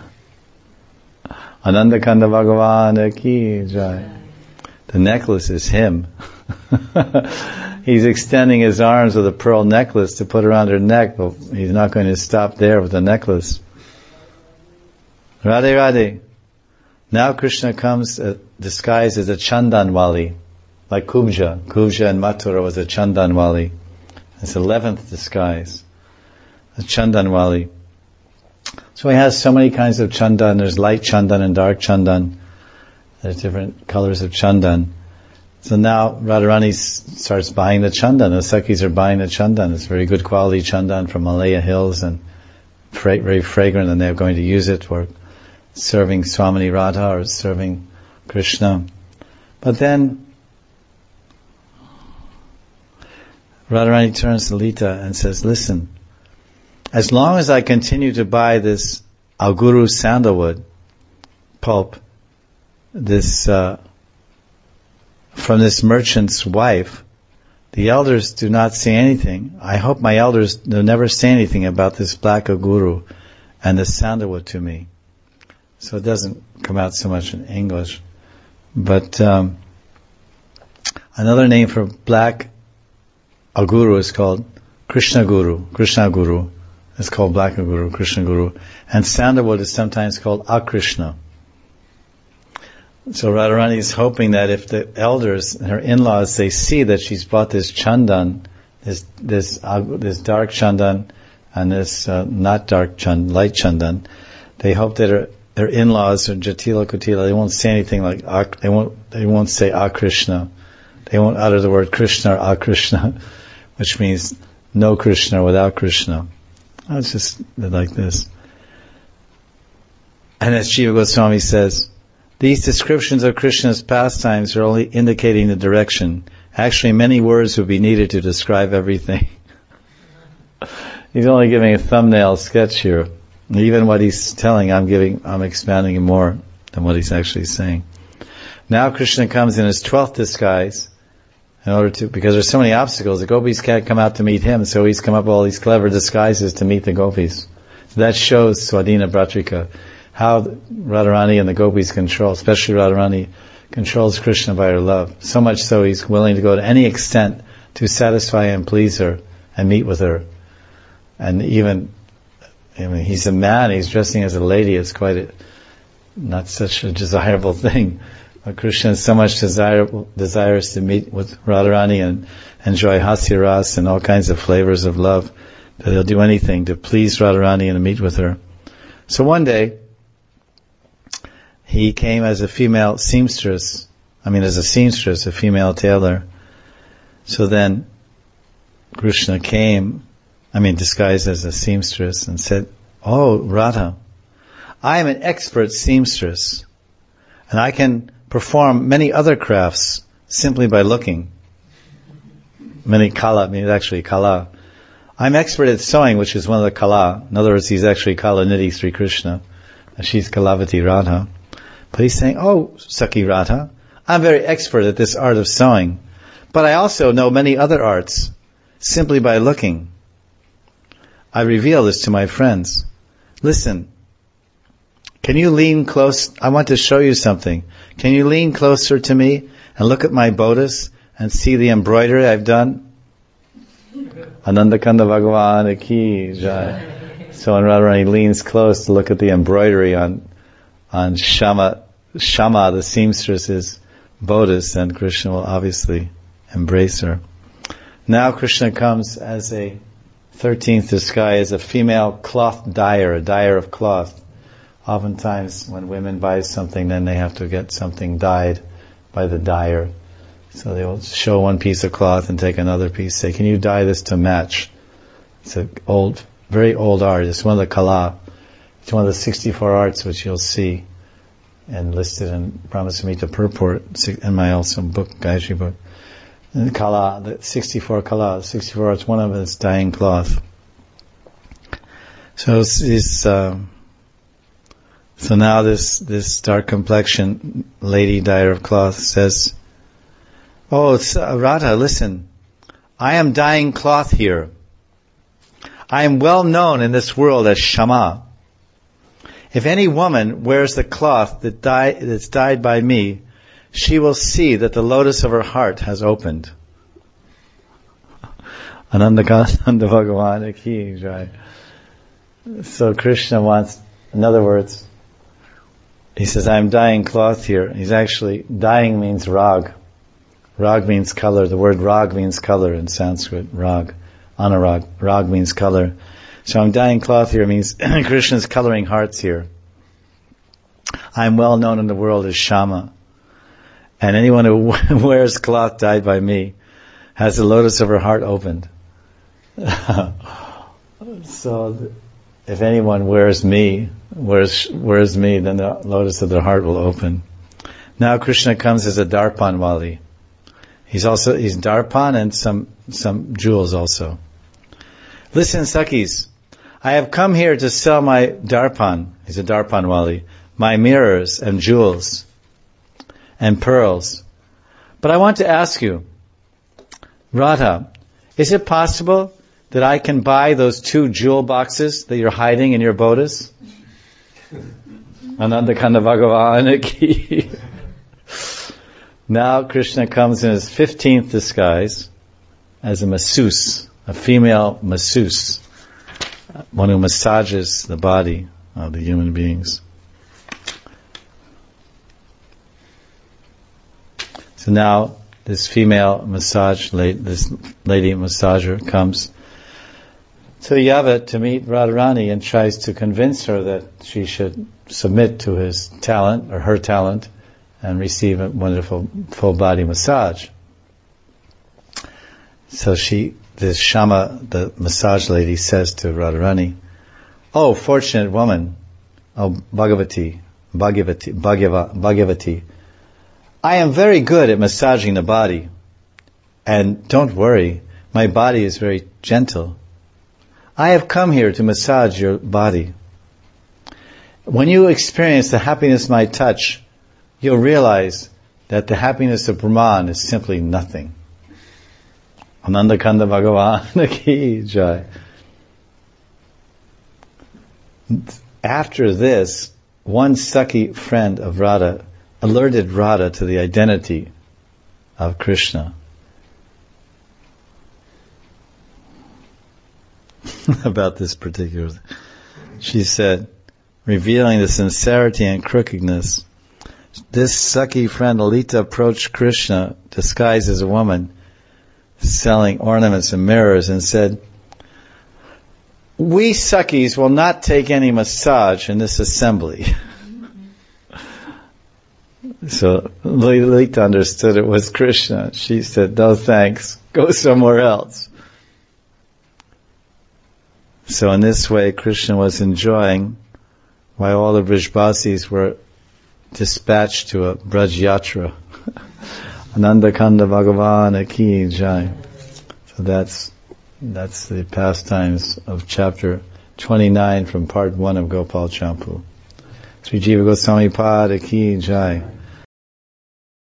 Ananda Kanda Bhagavan ki jai. The necklace is him. he's extending his arms with a pearl necklace to put around her neck, but he's not going to stop there with the necklace. Radhe Radhe. Now Krishna comes uh, disguised as a Chandanwali, like Kubja. Kubja in Mathura was a Chandanwali. It's eleventh disguise, a Chandanwali. So he has so many kinds of chandan. There's light chandan and dark chandan. There's different colors of chandan. So now Radharani starts buying the chandan. The Sakhis are buying the chandan. It's very good quality chandan from Malaya Hills and fra- very fragrant, and they're going to use it for serving Swamini Radha or serving Krishna. But then Radharani turns to Lita and says, listen, as long as I continue to buy this Aguru sandalwood pulp, this uh, from this merchant's wife, the elders do not say anything. I hope my elders will never say anything about this black Aguru and this sandalwood to me. So it doesn't come out so much in English. But um, another name for black Aguru is called Krishna Guru. Krishna Guru. It's called Black Guru, Krishna Guru. And sandalwood is sometimes called Akrishna. So Radharani is hoping that if the elders, her in-laws, they see that she's bought this chandan, this this uh, this dark chandan, and this uh, not dark chandan, light chandan, they hope that her, their in-laws or Jatila Kutila, they won't say anything like Ak, they won't they won't say Akrishna, they won't utter the word Krishna or Akrishna, which means no Krishna without Krishna. It's just like this. And as Jiva Goswami says, these descriptions of Krishna's pastimes are only indicating the direction. Actually, many words would be needed to describe everything. He's only giving a thumbnail sketch here. Even what he's telling, I'm giving, I'm expanding more than what he's actually saying. Now Krishna comes in his twelfth disguise, in order to, because there's so many obstacles, the gopis can't come out to meet him, so he's come up with all these clever disguises to meet the gopis. So that shows Swadhina Bhatrika, how Radharani and the gopis control, especially Radharani, controls Krishna by her love. So much so he's willing to go to any extent to satisfy and please her and meet with her. And even, I mean, he's a man, he's dressing as a lady, it's quite a, not such a desirable thing. But Krishna is so much desirable, desirous to meet with Radharani and enjoy Hasya Ras and all kinds of flavors of love, that he'll do anything to please Radharani and to meet with her. So one day, he came as a female seamstress, I mean as a seamstress, a female tailor. So then, Krishna came, I mean disguised as a seamstress, and said, "Oh, Radha, I am an expert seamstress, and I can perform many other crafts simply by looking. Many kala, I mean actually kala. I'm expert at sewing, which is one of the kala. In other words, he's actually Kalanidhi Sri Krishna. And she's Kalavati Radha. But he's saying, oh, Sakhi Radha, I'm very expert at this art of sewing. But I also know many other arts simply by looking. I reveal this to my friends. Listen, can you lean close? I want to show you something. Can you lean closer to me and look at my bodice and see the embroidery I've done? Anandakanda Bhagavan ki jai. So when Radharani leans close to look at the embroidery on on Shama, Shama the seamstress's bodice, then Krishna will obviously embrace her. Now Krishna comes as a thirteenth disguise, a female cloth dyer, a dyer of cloth. Oftentimes when women buy something, then they have to get something dyed by the dyer. So they will show one piece of cloth and take another piece, say, can you dye this to match? It's an old, very old art. It's one of the kala. It's one of the sixty-four arts which you'll see and listed in Brahmasamhita Purport, in my also book, Gayatri book. And the kala, the sixty-four kala, sixty-four arts, one of them is dyeing cloth. So it's, it's uh, so now this, this dark complexion lady dyer of cloth says, oh, it's, uh, Radha, listen, I am dyeing cloth here. I am well known in this world as Shama. If any woman wears the cloth that dye, that's dyed by me, she will see that the lotus of her heart has opened. Ananda Kanda Bhagavan ki jai. So Krishna wants, in other words, he says, I'm dyeing cloth here. He's actually, dyeing means rag. Rag means color. The word rag means color in Sanskrit. Rag. Anurag. Rag means color. So I'm dyeing cloth here means Krishna's coloring hearts here. I'm well known in the world as Shama. And anyone who wears cloth dyed by me has the lotus of her heart opened. So if anyone wears me, wears, wears me, then the lotus of their heart will open. Now Krishna comes as a Darpan Wali. He's also, he's Darpan and some, some jewels also. Listen, Sakis, I have come here to sell my Darpan, he's a Darpan Wali, my mirrors and jewels and pearls. But I want to ask you, Radha, is it possible that I can buy those two jewel boxes that you're hiding in your bodhas? Ananda Kanda Bhagavan ki. Now Krishna comes in his fifteenth disguise as a masseuse, a female masseuse, one who massages the body of the human beings. So now this female massage, this lady massager comes to Yava to meet Radharani and tries to convince her that she should submit to his talent or her talent and receive a wonderful full body massage. So she, this Shama, the massage lady, says to Radharani, "Oh, fortunate woman, oh Bhagavati, Bhagavati, Bhagava, Bhagavati, I am very good at massaging the body, and don't worry, my body is very gentle. I have come here to massage your body. When you experience the happiness of my touch, you'll realize that the happiness of Brahman is simply nothing." Ananda Kanda Bhagavan ki jai. After this, one Sakhi friend of Radha alerted Radha to the identity of Krishna. About this particular, she said, revealing the sincerity and crookedness, this Sakhi friend Lalita approached Krishna disguised as a woman selling ornaments and mirrors and said, "We Sakhis will not take any massage in this assembly." So Lalita understood it was Krishna. She said, "No thanks, go somewhere else." So in this way, Krishna was enjoying, while all the Vrijbasis were dispatched to a Braj Yatra. Ananda Kanda Bhagavan ki jai. So that's that's the pastimes of chapter twenty-nine from part one of Gopal Champu. Sri Jiva Goswami Pada ki jai.